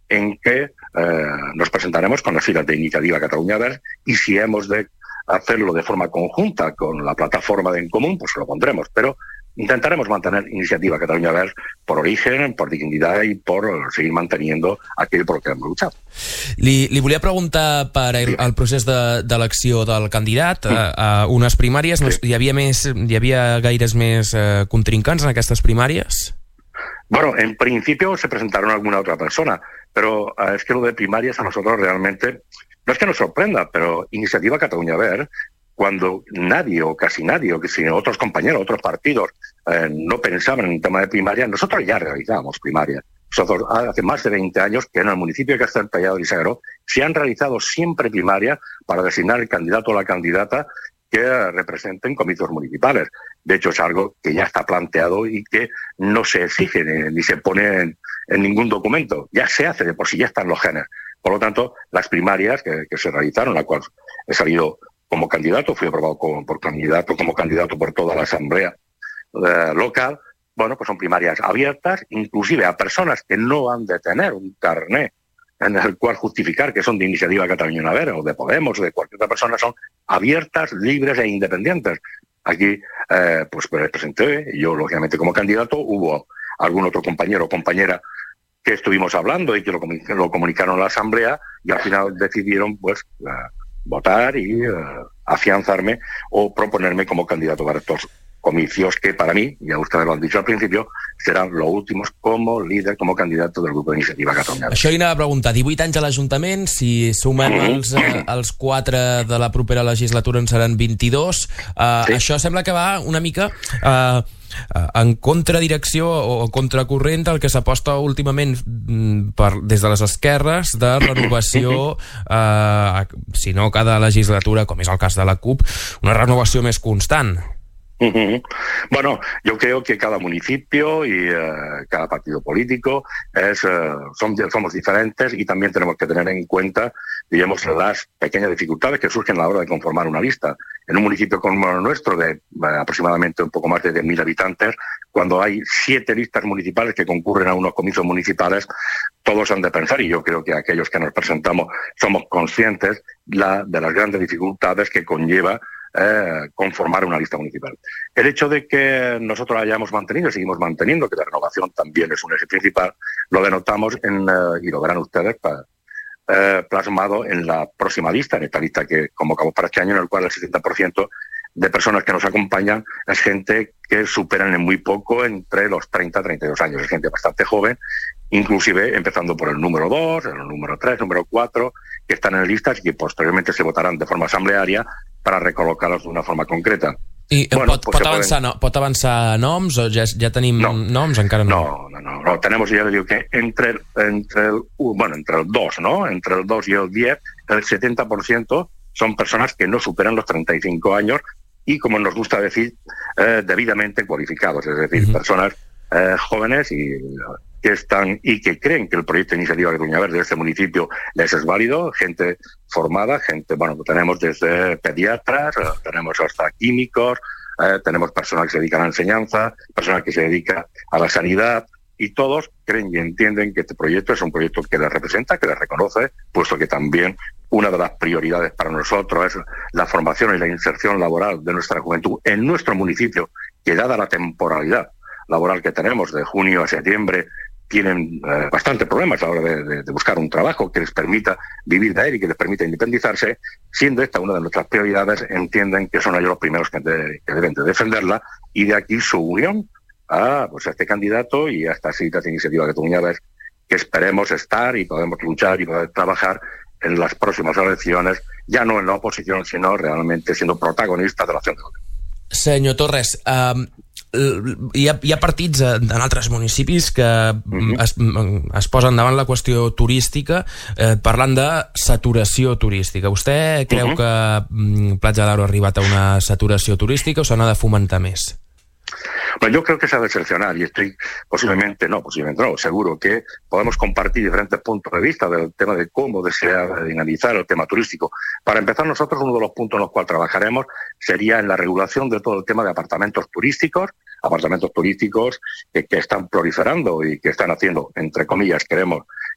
W: en que eh, nos presentaremos con las filas de Iniciativa Catalunya Verds y si hemos de hacerlo de forma conjunta con la plataforma de En Común, pues lo pondremos, pero intentaremos mantener Iniciativa Catalunya Verds por origen, por dignidad i por seguir manteniendo aquell per què hem luchat.
A: Li, li volia preguntar per el, el procés d'elecció de, del candidat. Mm. A, a unes primàries, sí. hi, havia més, hi havia gaires més eh, contrincants en aquestes primàries?
W: Bueno, en principio se presentaron alguna otra persona, pero uh, es que lo de primarias a nosotros realmente, no es que nos sorprenda, pero Iniciativa Catalunya Verds, cuando nadie o casi nadie, o que si otros compañeros, otros partidos eh, no pensaban en el tema de primarias, nosotros ya realizábamos primarias. Nosotros hace más de veinte años que en el municipio de Castelltallado y Sagró se han realizado siempre primarias para designar el candidato o la candidata que representen comicios municipales. De hecho, es algo que ya está planteado y que no se exige ni, ni se pone en, en ningún documento. Ya se hace de por sí, ya están los genes. Por lo tanto, las primarias que, que se realizaron, la cual he salido como candidato, fui aprobado como, por candidato, como candidato por toda la asamblea eh, local, bueno, pues son primarias abiertas, inclusive a personas que no han de tener un carné en el cual justificar que son de Iniciativa Catalunya Verds o de Podemos o de cualquier otra persona, son abiertas, libres e independientes. Aquí, eh, pues me presenté, y yo lógicamente como candidato, hubo algún otro compañero o compañera que estuvimos hablando y que lo, lo comunicaron a la asamblea y al final decidieron, pues, eh, votar y eh, afianzarme o proponerme como candidato para estos comicios que para mí, ya ustedes lo han dicho al principio, serán los últimos como líder, como candidato del grup d'Iniciativa Catalunya.
A: Això li anava a preguntar, divuit anys a l'Ajuntament, si sumem mm-hmm. els, eh, els quatre de la propera legislatura en seran vint-i-dos, eh, sí. Això sembla que va una mica... Eh, en contradirecció o contracorrent al que s'aposta últimament per, des de les esquerres de renovació, eh, si no cada legislatura, com és el cas de la CUP, una renovació més constant.
W: Uh-huh. Bueno, yo creo que cada municipio y uh, cada partido político es, uh, son, somos diferentes y también tenemos que tener en cuenta, digamos, las pequeñas dificultades que surgen a la hora de conformar una lista. En un municipio como el nuestro, de uh, aproximadamente un poco más de diez mil habitantes, cuando hay siete listas municipales que concurren a unos comicios municipales, todos han de pensar, y yo creo que aquellos que nos presentamos somos conscientes la, de las grandes dificultades que conlleva Eh, conformar una lista municipal. El hecho de que nosotros hayamos mantenido, seguimos manteniendo, que la renovación también es un eje principal, lo denotamos en, eh, y lo verán ustedes pa, eh, plasmado en la próxima lista, en esta lista que convocamos para este año, en el cual el setenta por ciento de personas que nos acompañan es gente que superan en muy poco entre los treinta y treinta y dos años, es gente bastante joven, inclusive empezando por el número dos, el número tres, el número cuatro, que están en listas y que posteriormente se votarán de forma asamblearia para recolocar-los d'una forma concreta.
A: I bueno, pot, pues pot, avançar, poden... no, pot avançar noms o ja, ja tenim no. noms? Encara no.
W: No, no, no, no. Tenemos, ya le digo que entre, entre, el, bueno, entre el dos, ¿no? Entre el dos y el diez, el setenta por ciento son personas que no superan los treinta y cinco años y, como nos gusta decir, eh, debidamente cualificados, es decir, uh-huh. personas eh, jóvenes y que están y que creen que el proyecto de Iniciativa Catalunya Verds de este municipio les es válido, gente formada, gente, bueno, tenemos desde pediatras, eh, tenemos hasta químicos, eh, tenemos personas que se dedican a la enseñanza, personas que se dedican a la sanidad, y todos creen y entienden que este proyecto es un proyecto que les representa, que les reconoce, puesto que también una de las prioridades para nosotros es la formación y la inserción laboral de nuestra juventud en nuestro municipio, que dada la temporalidad laboral que tenemos de junio a septiembre, tienen eh, bastantes problemas a la hora de, de, de buscar un trabajo que les permita vivir de él y que les permita independizarse, siendo esta una de nuestras prioridades, entienden que son ellos los primeros que, de, que deben de defenderla, y de aquí su unión a, pues, a este candidato y a estas citas de Iniciativa Catalunya Verds, que esperemos estar y podemos luchar y poder trabajar en las próximas elecciones, ya no en la oposición, sino realmente siendo protagonistas de la acción de gobierno.
A: Senyor Torres, um... Hi ha, hi ha partits en altres municipis que uh-huh. es, es posen davant la qüestió turística eh, parlant de saturació turística. Vostè creu uh-huh. que mm, Platja d'Aro ha arribat a una saturació turística o se n'ha de fomentar més?
W: Bueno, yo creo que se ha de seleccionar y estoy posiblemente, no, posiblemente no, seguro que podemos compartir diferentes puntos de vista del tema de cómo desear dinamizar el tema turístico. Para empezar, nosotros uno de los puntos en los cuales trabajaremos sería en la regulación de todo el tema de apartamentos turísticos, apartamentos turísticos que, que están proliferando y que están haciendo, entre comillas, queremos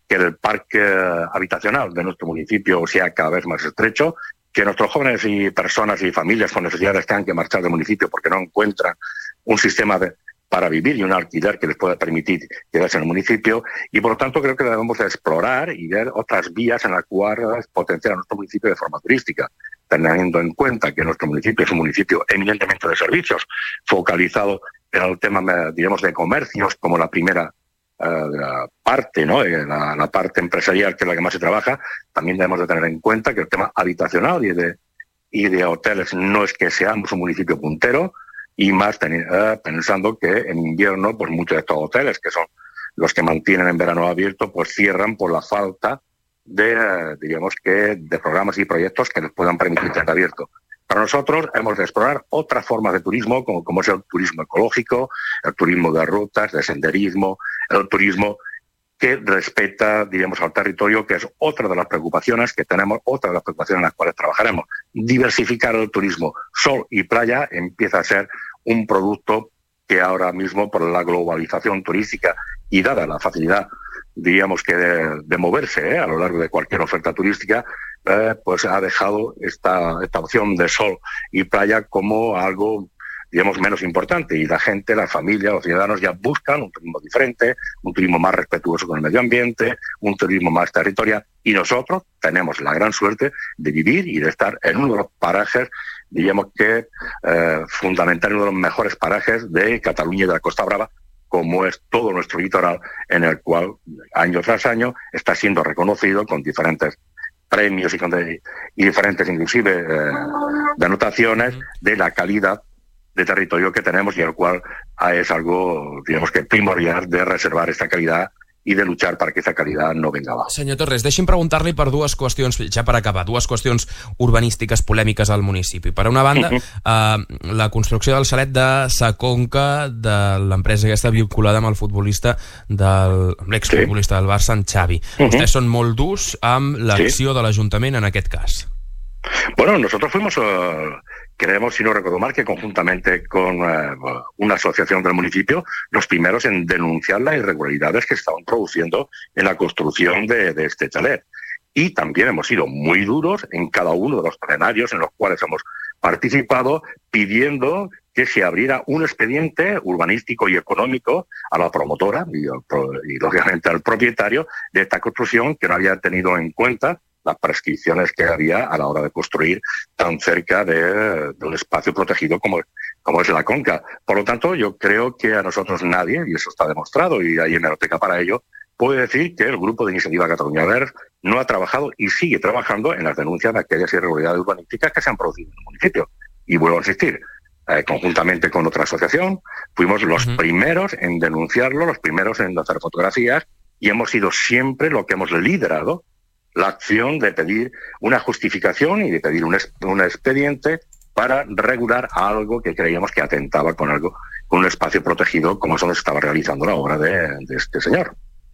W: que el parque habitacional de nuestro municipio sea cada vez más estrecho, que nuestros jóvenes y personas y familias con necesidades tengan que marchar del municipio porque no encuentran un sistema de, para vivir y un alquiler que les pueda permitir quedarse en el municipio, y por lo tanto creo que debemos de explorar y ver otras vías en las cuales potenciar a nuestro municipio de forma turística, teniendo en cuenta que nuestro municipio es un municipio eminentemente de servicios, focalizado en el tema, digamos, de comercios como la primera Uh, la parte, ¿no? La, la parte empresarial, que es la que más se trabaja. También debemos de tener en cuenta que el tema habitacional y de, y de hoteles no es que seamos un municipio puntero, y más ten, uh, pensando que en invierno pues muchos de estos hoteles, que son los que mantienen en verano abierto, pues cierran por la falta de, uh, digamos que, de programas y proyectos que les puedan permitir tener abierto. Para nosotros hemos de explorar otras formas de turismo, como, como es el turismo ecológico, el turismo de rutas, de senderismo, el turismo que respeta, diríamos, al territorio, que es otra de las preocupaciones que tenemos, otra de las preocupaciones en las cuales trabajaremos. Diversificar el turismo. Sol y playa empieza a ser un producto que ahora mismo, por la globalización turística y dada la facilidad, diríamos que de, de moverse ¿eh? a lo largo de cualquier oferta turística, eh, pues ha dejado esta, esta opción de sol y playa como algo, digamos, menos importante, y la gente, la familia, los ciudadanos ya buscan un turismo diferente, un turismo más respetuoso con el medio ambiente, un turismo más territorial, y nosotros tenemos la gran suerte de vivir y de estar en uno de los parajes, digamos que eh, fundamental, uno de los mejores parajes de Cataluña y de la Costa Brava, como es todo nuestro litoral, en el cual año tras año está siendo reconocido con diferentes premios y, con de, y diferentes inclusive eh, denotaciones de la calidad de territorio que tenemos, y el cual es algo, digamos que primordial, de reservar esta calidad i de luchar perquè aquesta calidad no venga abajo.
A: Senyor Torres, deixi'm preguntar-li per dues qüestions, ja per acabar, dues qüestions urbanístiques polèmiques al municipi. Per una banda, eh, la construcció del xalet de Sa Conca, de l'empresa aquesta vinculada amb el futbolista, del, amb l'exfutbolista del Barça, en Xavi. Uh-huh. Vostès són molt durs amb l'acció sí. de l'Ajuntament en aquest cas.
W: Bueno, nosotros fuimos, uh, creemos, si no recuerdo mal, que conjuntamente con uh, una asociación del municipio, los primeros en denunciar las irregularidades que estaban produciendo en la construcción de, de este chalet. Y también hemos sido muy duros en cada uno de los plenarios en los cuales hemos participado, pidiendo que se abriera un expediente urbanístico y económico a la promotora y, y lógicamente al propietario de esta construcción, que no había tenido en cuenta las prescripciones que había a la hora de construir tan cerca de, del espacio protegido como, como es la Conca. Por lo tanto, yo creo que a nosotros nadie, y eso está demostrado, y hay hemeroteca para ello, puede decir que el Grupo de Iniciativa Cataluña Verds no ha trabajado y sigue trabajando en las denuncias de aquellas irregularidades urbanísticas que se han producido en el municipio. Y vuelvo a insistir, eh, conjuntamente con otra asociación, fuimos los uh-huh. primeros en denunciarlo, los primeros en hacer fotografías, y hemos sido siempre lo que hemos liderado la acción de pedir una justificación y de pedir un, es, un expediente para regular algo que creíamos que atentaba con algo, con un espacio protegido, como es donde se estava realitzant la obra de, de este senyor.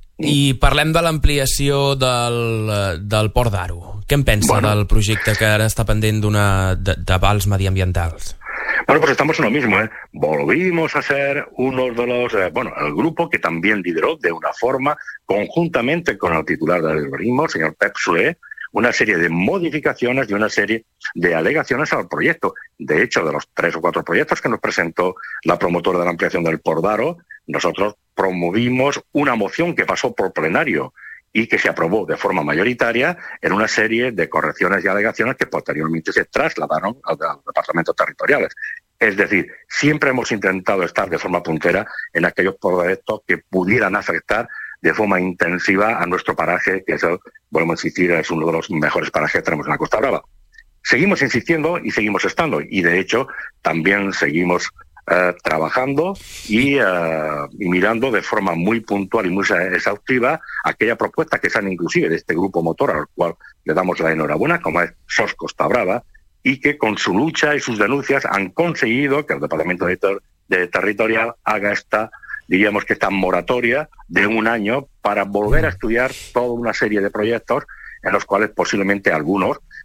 A: I parlem de l'ampliació del, del Port d'Aro. Què en pensa bueno, del projecte que ara està pendent d'avals mediambientals?
W: Bueno, pues estamos en lo mismo, ¿eh? Volvimos a ser uno de los, eh, bueno, el grupo que también lideró de una forma, conjuntamente con el titular del urbanismo, el señor Pep Soler, una serie de modificaciones y una serie de alegaciones al proyecto. De hecho, de los tres o cuatro proyectos que nos presentó la promotora de la ampliación del Port d'Aro, nosotros promovimos una moción que pasó por plenario y que se aprobó de forma mayoritaria en una serie de correcciones y alegaciones que posteriormente se trasladaron a los departamentos territoriales. Es decir, siempre hemos intentado estar de forma puntera en aquellos proyectos que pudieran afectar de forma intensiva a nuestro paraje, que es, el, volvemos a insistir, es uno de los mejores parajes que tenemos en la Costa Brava. Seguimos insistiendo y seguimos estando, y de hecho también seguimos Uh, trabajando y, uh, y mirando de forma muy puntual y muy exhaustiva aquella propuesta que sale inclusive de este grupo motor, al cual le damos la enhorabuena, como es S O S Costa Brava, y que con su lucha y sus denuncias han conseguido que el Departamento de, ter de Territorial haga esta, diríamos que esta moratoria de un año para volver a estudiar toda una serie de proyectos en los cuales posiblemente algunos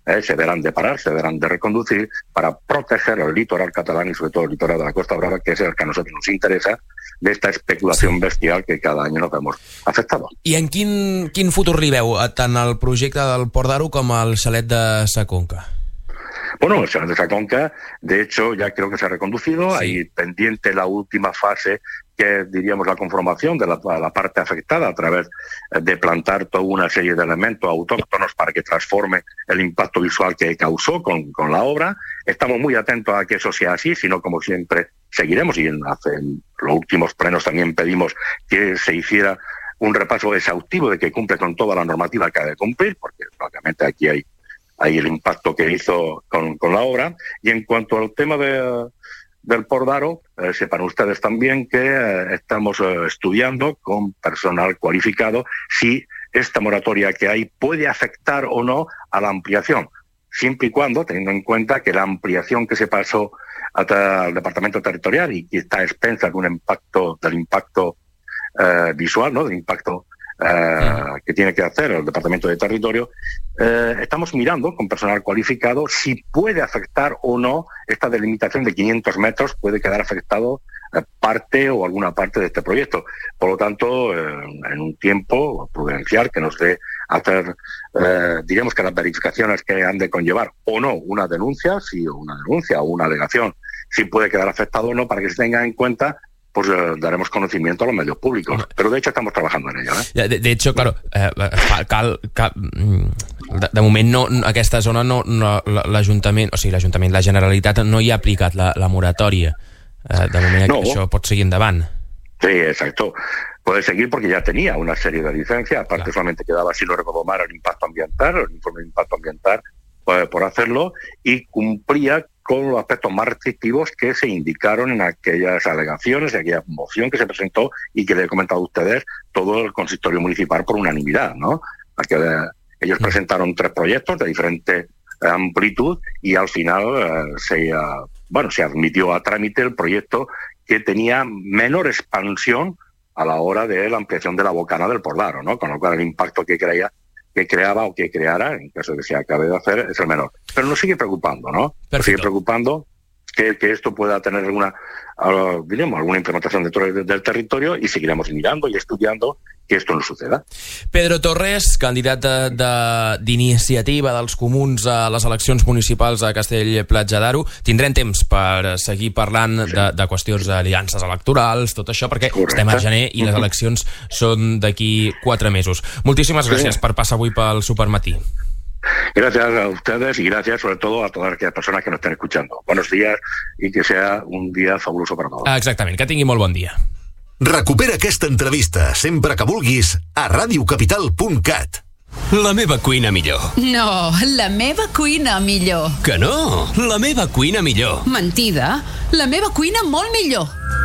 W: eh, se deberán de parar, se deberán de reconducir para proteger el litoral catalán y sobre todo el litoral de la Costa Brava, que es el que a nosotros nos interesa, de esta especulación bestial que cada any nos vemos afectado.
A: I en quin, quin futur li veu tant el projecte del Port d'Aro com el xalet de Sa Conca?
W: Bueno, el xalet de Sa Conca, de hecho, ya creo que se ha reconducido, sí. Hay pendiente la última fase, que es, diríamos, la conformación de la, la parte afectada a través de plantar toda una serie de elementos autóctonos para que transforme el impacto visual que causó con, con la obra. Estamos muy atentos a que eso sea así, sino como siempre seguiremos, y en, en los últimos plenos también pedimos que se hiciera un repaso exhaustivo de que cumple con toda la normativa que ha de cumplir, porque obviamente aquí hay, hay el impacto que hizo con, con la obra. Y en cuanto al tema de... del Port d'Aro, eh, sepan ustedes también que eh, estamos eh, estudiando con personal cualificado si esta moratoria que hay puede afectar o no a la ampliación, siempre y cuando, teniendo en cuenta que la ampliación que se pasó al departamento territorial y que está a expensas de un impacto, del impacto eh, visual, ¿no? del impacto Uh, que tiene que hacer el Departamento de Territorio, uh, estamos mirando con personal cualificado si puede afectar o no esta delimitación de quinientos metros, puede quedar afectado uh, parte o alguna parte de este proyecto. Por lo tanto, uh, en un tiempo prudencial que nos dé hacer, uh, diríamos que las verificaciones que han de conllevar o no una denuncia, si una denuncia o una alegación, si puede quedar afectado o no, para que se tenga en cuenta, pues eh, daremos conocimiento a los medios públicos. Pero de hecho estamos trabajando en ello. ¿eh?
A: De, de hecho, claro, eh, cal, cal, de, de moment no, aquesta zona no, no l'Ajuntament, o sigui, l'Ajuntament, la Generalitat no hi ha aplicat la, la moratòria. Eh, de moment no. Això pot seguir endavant.
W: Sí, exacto. Puede seguir porque ya tenía una serie de licencias, aparte claro. Solamente quedaba, si no recuerdo mal, el impacto ambiental, el informe de impacto ambiental pues, por hacerlo, y cumplía con los aspectos más restrictivos que se indicaron en aquellas alegaciones, en aquella moción que se presentó y que le he comentado a ustedes todo el consistorio municipal por unanimidad, ¿no? Aquí, eh, ellos presentaron tres proyectos de diferente amplitud y al final eh, se, uh, bueno, se admitió a trámite el proyecto que tenía menor expansión a la hora de la ampliación de la bocana del Port d'Aro, ¿no? Con lo cual el impacto que creía que creaba o que creara, en caso de que se acabe de hacer, es el menor. Pero nos sigue preocupando, ¿no? Perfecto. Nos sigue preocupando que, que esto pueda tener alguna, uh, diríamos, alguna implementación dentro del, del territorio, y seguiremos mirando y estudiando que esto no suceda.
A: Pedro Torres, candidat d'iniciativa de, dels comuns a les eleccions municipals a Castell-Platja d'Aro. Tindrem temps per seguir parlant sí. de, de qüestions d'aliances electorals, tot això, perquè correcte. Estem a gener i les eleccions són d'aquí quatre mesos. Moltíssimes gràcies sí. per passar avui pel Supermatí.
W: Gracias a ustedes y gracias sobre todo a todas aquellas personas que nos estén escuchando. Buenos días y que sea un día fabuloso para todos.
A: Exactament, que tingui molt bon dia.
C: Recupera aquesta entrevista sempre que vulguis a radiocapital punt cat.
B: La meva cuina millor.
L: No, la meva cuina millor.
B: Que no, la meva cuina millor.
L: Mentida, la meva cuina molt millor.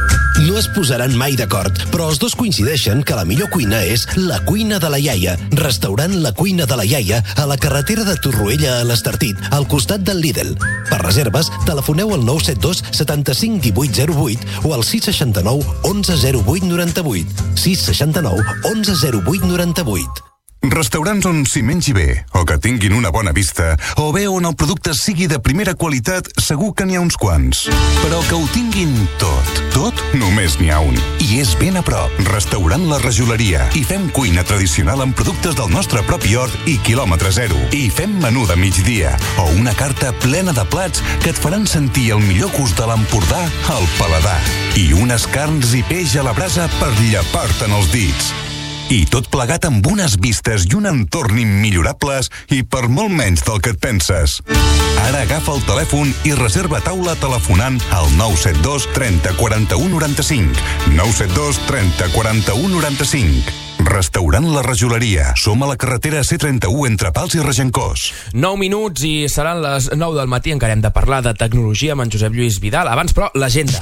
R: No es posaran mai d'acord, però els dos coincideixen que la millor cuina és la cuina de la iaia. Restaurant La Cuina de la Iaia a la carretera de Torroella a l'Estartit, al costat del Lidl. Per reserves, telefoneu al nou set dos setanta-cinc divuit zero vuit o al sis seixanta-nou onze zero vuit noranta-vuit. sis seixanta-nou onze zero vuit noranta-vuit.
M: Restaurants on s'hi mengi bé, o que tinguin una bona vista, o bé on el producte sigui de primera qualitat, segur que n'hi ha uns quants. Però que ho tinguin tot, tot, només n'hi ha un. I és ben a prop. Restaurant La Rajoleria. I fem cuina tradicional amb productes del nostre propi hort i quilòmetre zero. I fem menú de migdia, o una carta plena de plats que et faran sentir el millor gust de l'Empordà al paladar. I unes carns i peix a la brasa per llepar-te'n els dits. I tot plegat amb unes vistes i un entorn immillorables i per molt menys del que et penses. Ara agafa el telèfon i reserva taula telefonant al nou set dos trenta quaranta-u noranta-cinc. nou set dos trenta quaranta-u noranta-cinc. Restaurant La Rajoleria. Som a la carretera C trenta-u entre Pals i Regencós.
A: nou minuts i seran les nou del matí. Encara hem de parlar de tecnologia amb en Josep Lluís Vidal. Abans, però, l'agenda.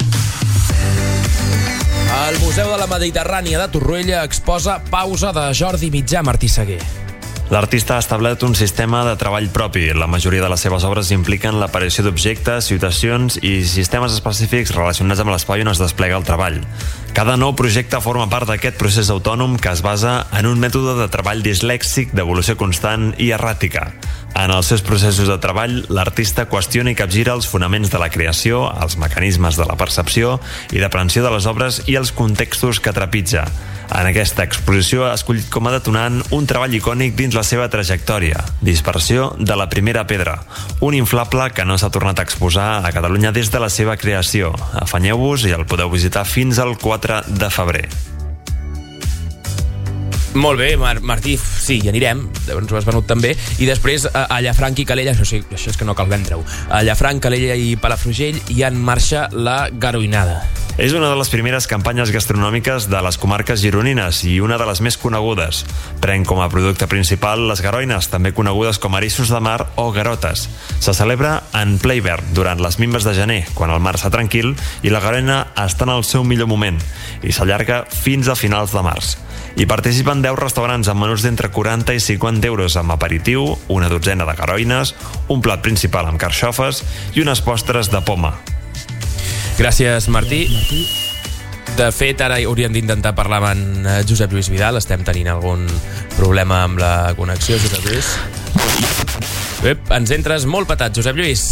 A: El Museu de la Mediterrània de Torroella exposa Pausa de Jordi Mitjà. Martí Seguer.
K: L'artista ha establert un sistema de treball propi. La majoria de les seves obres impliquen l'aparició d'objectes, situacions i sistemes específics relacionats amb l'espai on es desplega el treball. Cada nou projecte forma part d'aquest procés autònom que es basa en un mètode de treball dislèxic d'evolució constant i erràtica. En els seus processos de treball, l'artista qüestiona i capgira els fonaments de la creació, els mecanismes de la percepció i d'aprehensió de les obres i els contextos que trepitja. En aquesta exposició ha escollit com a detonant un treball icònic dins la seva trajectòria, Dispersió de la primera pedra, un inflable que no s'ha tornat a exposar a Catalunya des de la seva creació. Afanyeu-vos i el podeu visitar fins al quatre de febrer.
A: Molt bé, Mar Martí, sí, hi anirem, ens ho has venut també, i després a, a Llafranc i Calella, això, sí, això és que no cal vendre-ho, a Llafranc, Calella i Palafrugell hi ha en marxa la Garoinada.
K: És una de les primeres campanyes gastronòmiques de les comarques gironines i una de les més conegudes. Pren com a producte principal les garoines, també conegudes com eriços de mar o garotes. Se celebra en ple hivern, durant les minves de gener, quan el mar està tranquil i la garoina està en el seu millor moment, i s'allarga fins a finals de març. Hi participen deu restaurants amb menús d'entre quaranta i cinquanta euros amb aperitiu, una dotzena de garoines, un plat principal amb carxofes i unes postres de poma.
A: Gràcies, Martí. De fet, ara hauríem d'intentar parlar amb en Josep Lluís Vidal. Estem tenint algun problema amb la connexió, Josep Lluís. Ep, ens entres molt patat, Josep Lluís.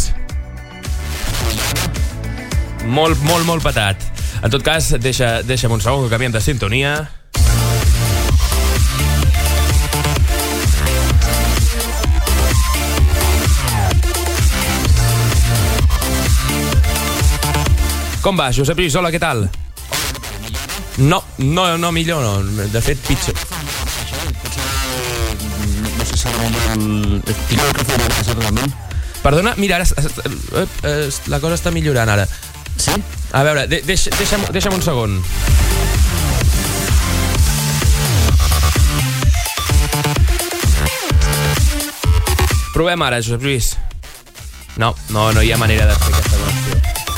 A: Molt, molt, molt patat. En tot cas, deixa, deixa'm un segon que canviem de sintonia. Com va, Josep Lluís? Hola, què tal? No, no, no, millor no. De fet, pitjor.
D: No sé si realment...
A: Perdona, mira, ara la cosa està millorant ara.
D: Sí?
A: A veure, deix, deixa'm, deixa'm un segon. Provem ara, Josep Lluís. No, no, no hi ha manera de fer aquesta connexió.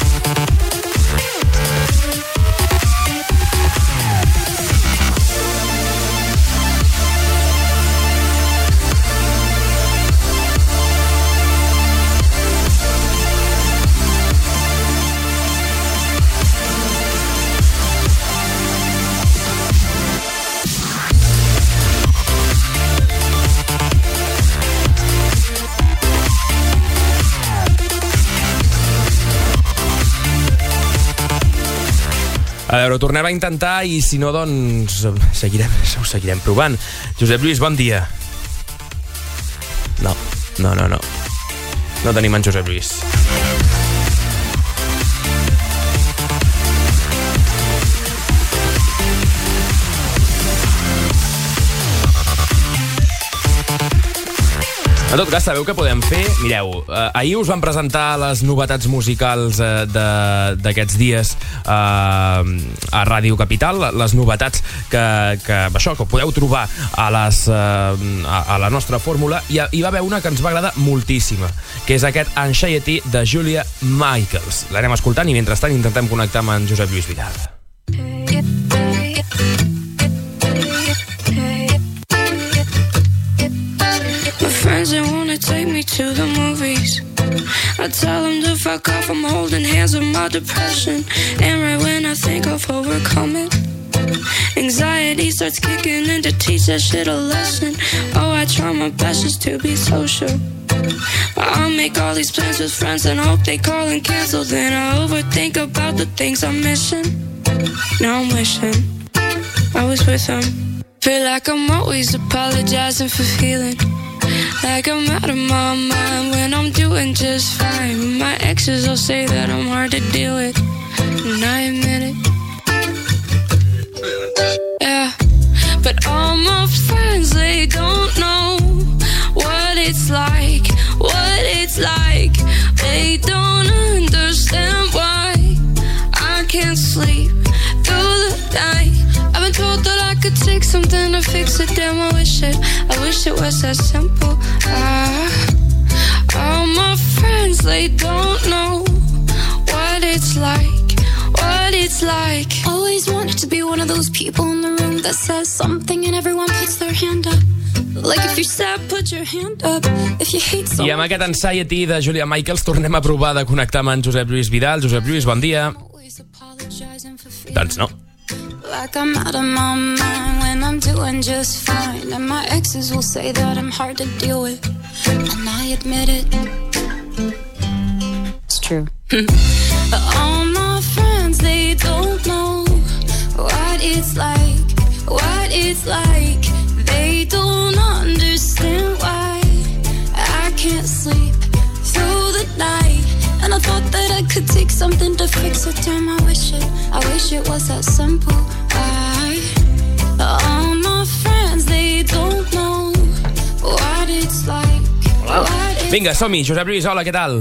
A: A veure, ho tornem a intentar i si no, doncs seguirem, ho seguirem provant. Josep Lluís, bon dia. No, no, no, no. No tenim en Josep Lluís. En tot cas, sabeu què podem fer? Mireu, eh, ahir us vam presentar les novetats musicals eh, d'aquests dies eh, a Ràdio Capital, les novetats que, que, això, que podeu trobar a, les, eh, a, a la nostra fórmula, i hi va haver una que ens va agradar moltíssima, que és aquest Anxiety de Julia Michaels. L'anem escoltant i mentrestant intentem connectar amb en Josep Lluís Vidal.
O: Friends, they wanna take me to the movies. I tell them to fuck off, I'm holding hands with my depression. And right when I think I've overcome it, anxiety starts kicking in to teach that shit a lesson. Oh, I try my best just to be social, but I make all these plans with friends and hope they call and cancel. Then I overthink about the things I'm missing. Now I'm wishing I was with them. Feel like I'm always apologizing for feeling like I'm out of my mind when I'm doing just fine. My exes all say that I'm hard to deal with, and I admit it. Yeah, but all my friends, they don't know what it's like, what it's like. They don't understand why I can't sleep through the night. I've been told that I could take something to fix it. Damn, I wish it, I wish it was that simple. Ah, all my friends, they don't know what it's like, what it's like.
Q: Always wanted to be one of those people in the room that says something and everyone puts their hand up. Like if you're sad, put your hand up. If you hate someone...
A: I amb aquest Anxiety de Julia Michaels tornem a provar de connectar amb en Josep Lluís Vidal. Josep Lluís, bon dia. Doncs no.
Q: like I'm out of my mind when I'm doing just fine. And my exes will say that I'm hard to deal with, and I admit it. It's true. All my friends, they don't know what it's like, what it's like. They don't understand why I can't sleep through the night. And I thought that I could take something to fix it. Damn, I wish it, I wish it was that simple. I, all my friends, they don't know what it's like. What it's
A: Vinga, som-hi. Josep Lluís, hola, què tal?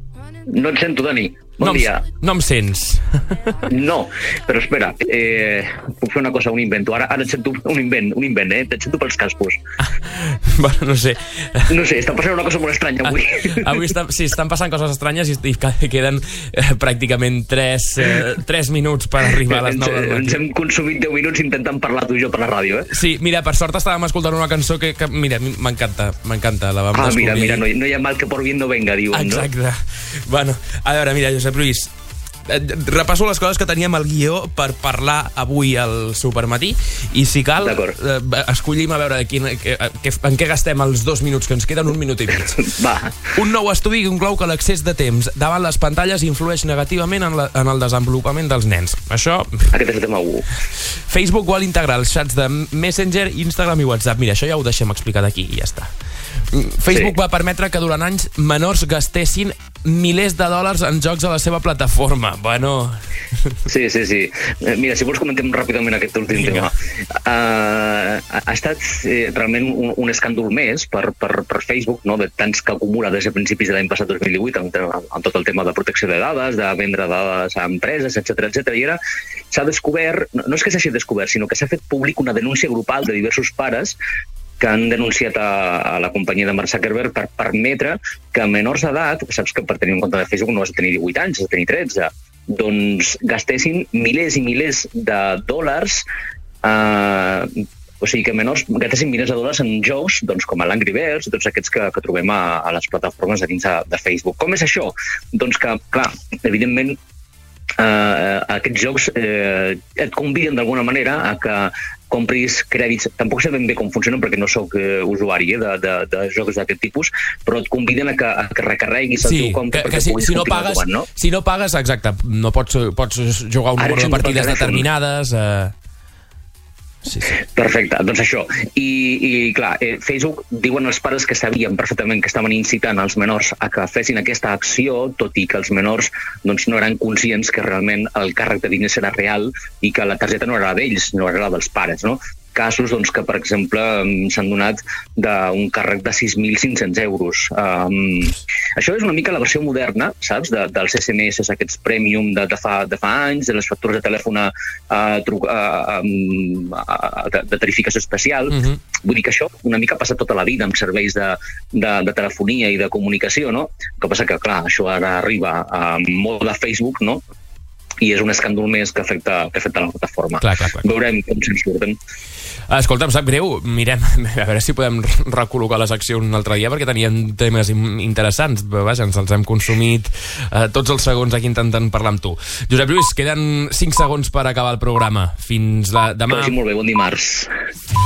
D: No et sento, Dani. Bon
A: no
D: dia.
A: No em sents.
D: No, però espera, eh, puc fer una cosa, un invento. Ara, ara et sento un invent, un invent, eh? Et sento pels cascos.
A: Bueno, no sé.
D: No sé, està passant una cosa molt estranya avui.
A: Avui està, sí, estan passant coses estranyes i, i queden eh, pràcticament tres, eh, tres minuts per arribar a les nou del matí.
D: Ens hem consumit deu minuts intentant parlar tu i jo per la ràdio, eh?
A: Sí, mira, per sort estàvem escoltant una cançó que, que mira, m'encanta, m'encanta. La vam
D: ah,
A: descobrir.
D: mira, mira, no, no hi ha mal que por bien no venga, diuen,
A: Exacte.
D: no?
A: Exacte. Bueno, a veure, mira, Josep Lluís, repasso les coses que teníem al guió per parlar avui al Supermatí i si cal, eh, escollim a veure quin, que, que, en què gastem els dos minuts que ens queden, un minut i mig.
D: Va.
A: Un nou estudi conclou que l'excés de temps davant les pantalles influeix negativament en, la, en el desenvolupament dels nens. Això...
D: Aquest és el tema u.
A: Facebook vol integrar els xats de Messenger, Instagram i WhatsApp. Mira, això ja ho deixem explicat aquí i ja està. Facebook sí. va permetre que durant anys menors gastessin milers de dòlars en jocs a la seva plataforma. Bueno...
D: Sí, sí, sí. Mira, si vols comentem ràpidament aquest últim tema. Uh, ha estat eh, realment un, un escàndol més per, per, per Facebook, no? De tants que acumula des de principis de l'any passat dos mil divuit amb, amb tot el tema de protecció de dades, de vendre dades a empreses, etcètera, etcètera. I ara s'ha descobert, no és que s'hagi descobert, sinó que s'ha fet públic una denúncia grupal de diversos pares que han denunciat a, a la companyia de Mark Zuckerberg per permetre que menors d'edat, saps que per tenir un compte de Facebook no has de tenir divuit anys, has de tenir tretze, doncs gastessin milers i milers de dòlars, eh, o sigui que menors gastessin milers de dòlars en jocs doncs, com l'Angry Birds i tots aquests que, que trobem a, a les plataformes de dins de, de Facebook. Com és això? Doncs que, clar, evidentment, Uh, aquests jocs uh, et conviden d'alguna manera a que compris crèdits. Tampoc sé ben bé com funcionen perquè no sóc uh, usuari eh, de, de, de jocs d'aquest tipus, però et conviden a que, a que recarreguis el
A: sí,
D: teu compte
A: que,
D: perquè
A: que si,
D: puguis
A: si no
D: continuar
A: pagues,
D: jugant, no?
A: Si no pagues, exacte, no pots, pots jugar un número de partides determinades... Uh... Sí, sí.
D: Perfecte, doncs això. I, i clar, eh, Facebook diuen els pares que sabien perfectament que estaven incitant els menors a que fessin aquesta acció, tot i que els menors doncs, no eren conscients que realment el càrrec de diners era real i que la targeta no era d'ells, no era la dels pares, no? Casos doncs, que, per exemple, s'han donat d'un càrrec de sis mil cinc-cents euros. Um, això és una mica la versió moderna, saps, de, dels S M S, aquests premium de, de, fa, de fa anys, de les factures de telèfon a, a, a, a, de, de tarificació especial. Uh-huh. Vull dir que això una mica passa tota la vida amb serveis de, de, de telefonia i de comunicació, no? El que passa que, clar, això ara arriba a molt de Facebook, no? I és un escàndol més que afecta, que afecta la plataforma.
A: Clar, clar, clar.
D: Veurem com se'n surten.
A: Escolta, em sap greu, mirem a veure si podem recol·locar la secció un altre dia perquè tenien temes interessants, vaja, ens els hem consumit eh, tots els segons aquí intentant parlar amb tu. Josep Lluís, queden cinc segons per acabar el programa. Fins la, demà.
D: Que vagi molt bé, bon dimarts.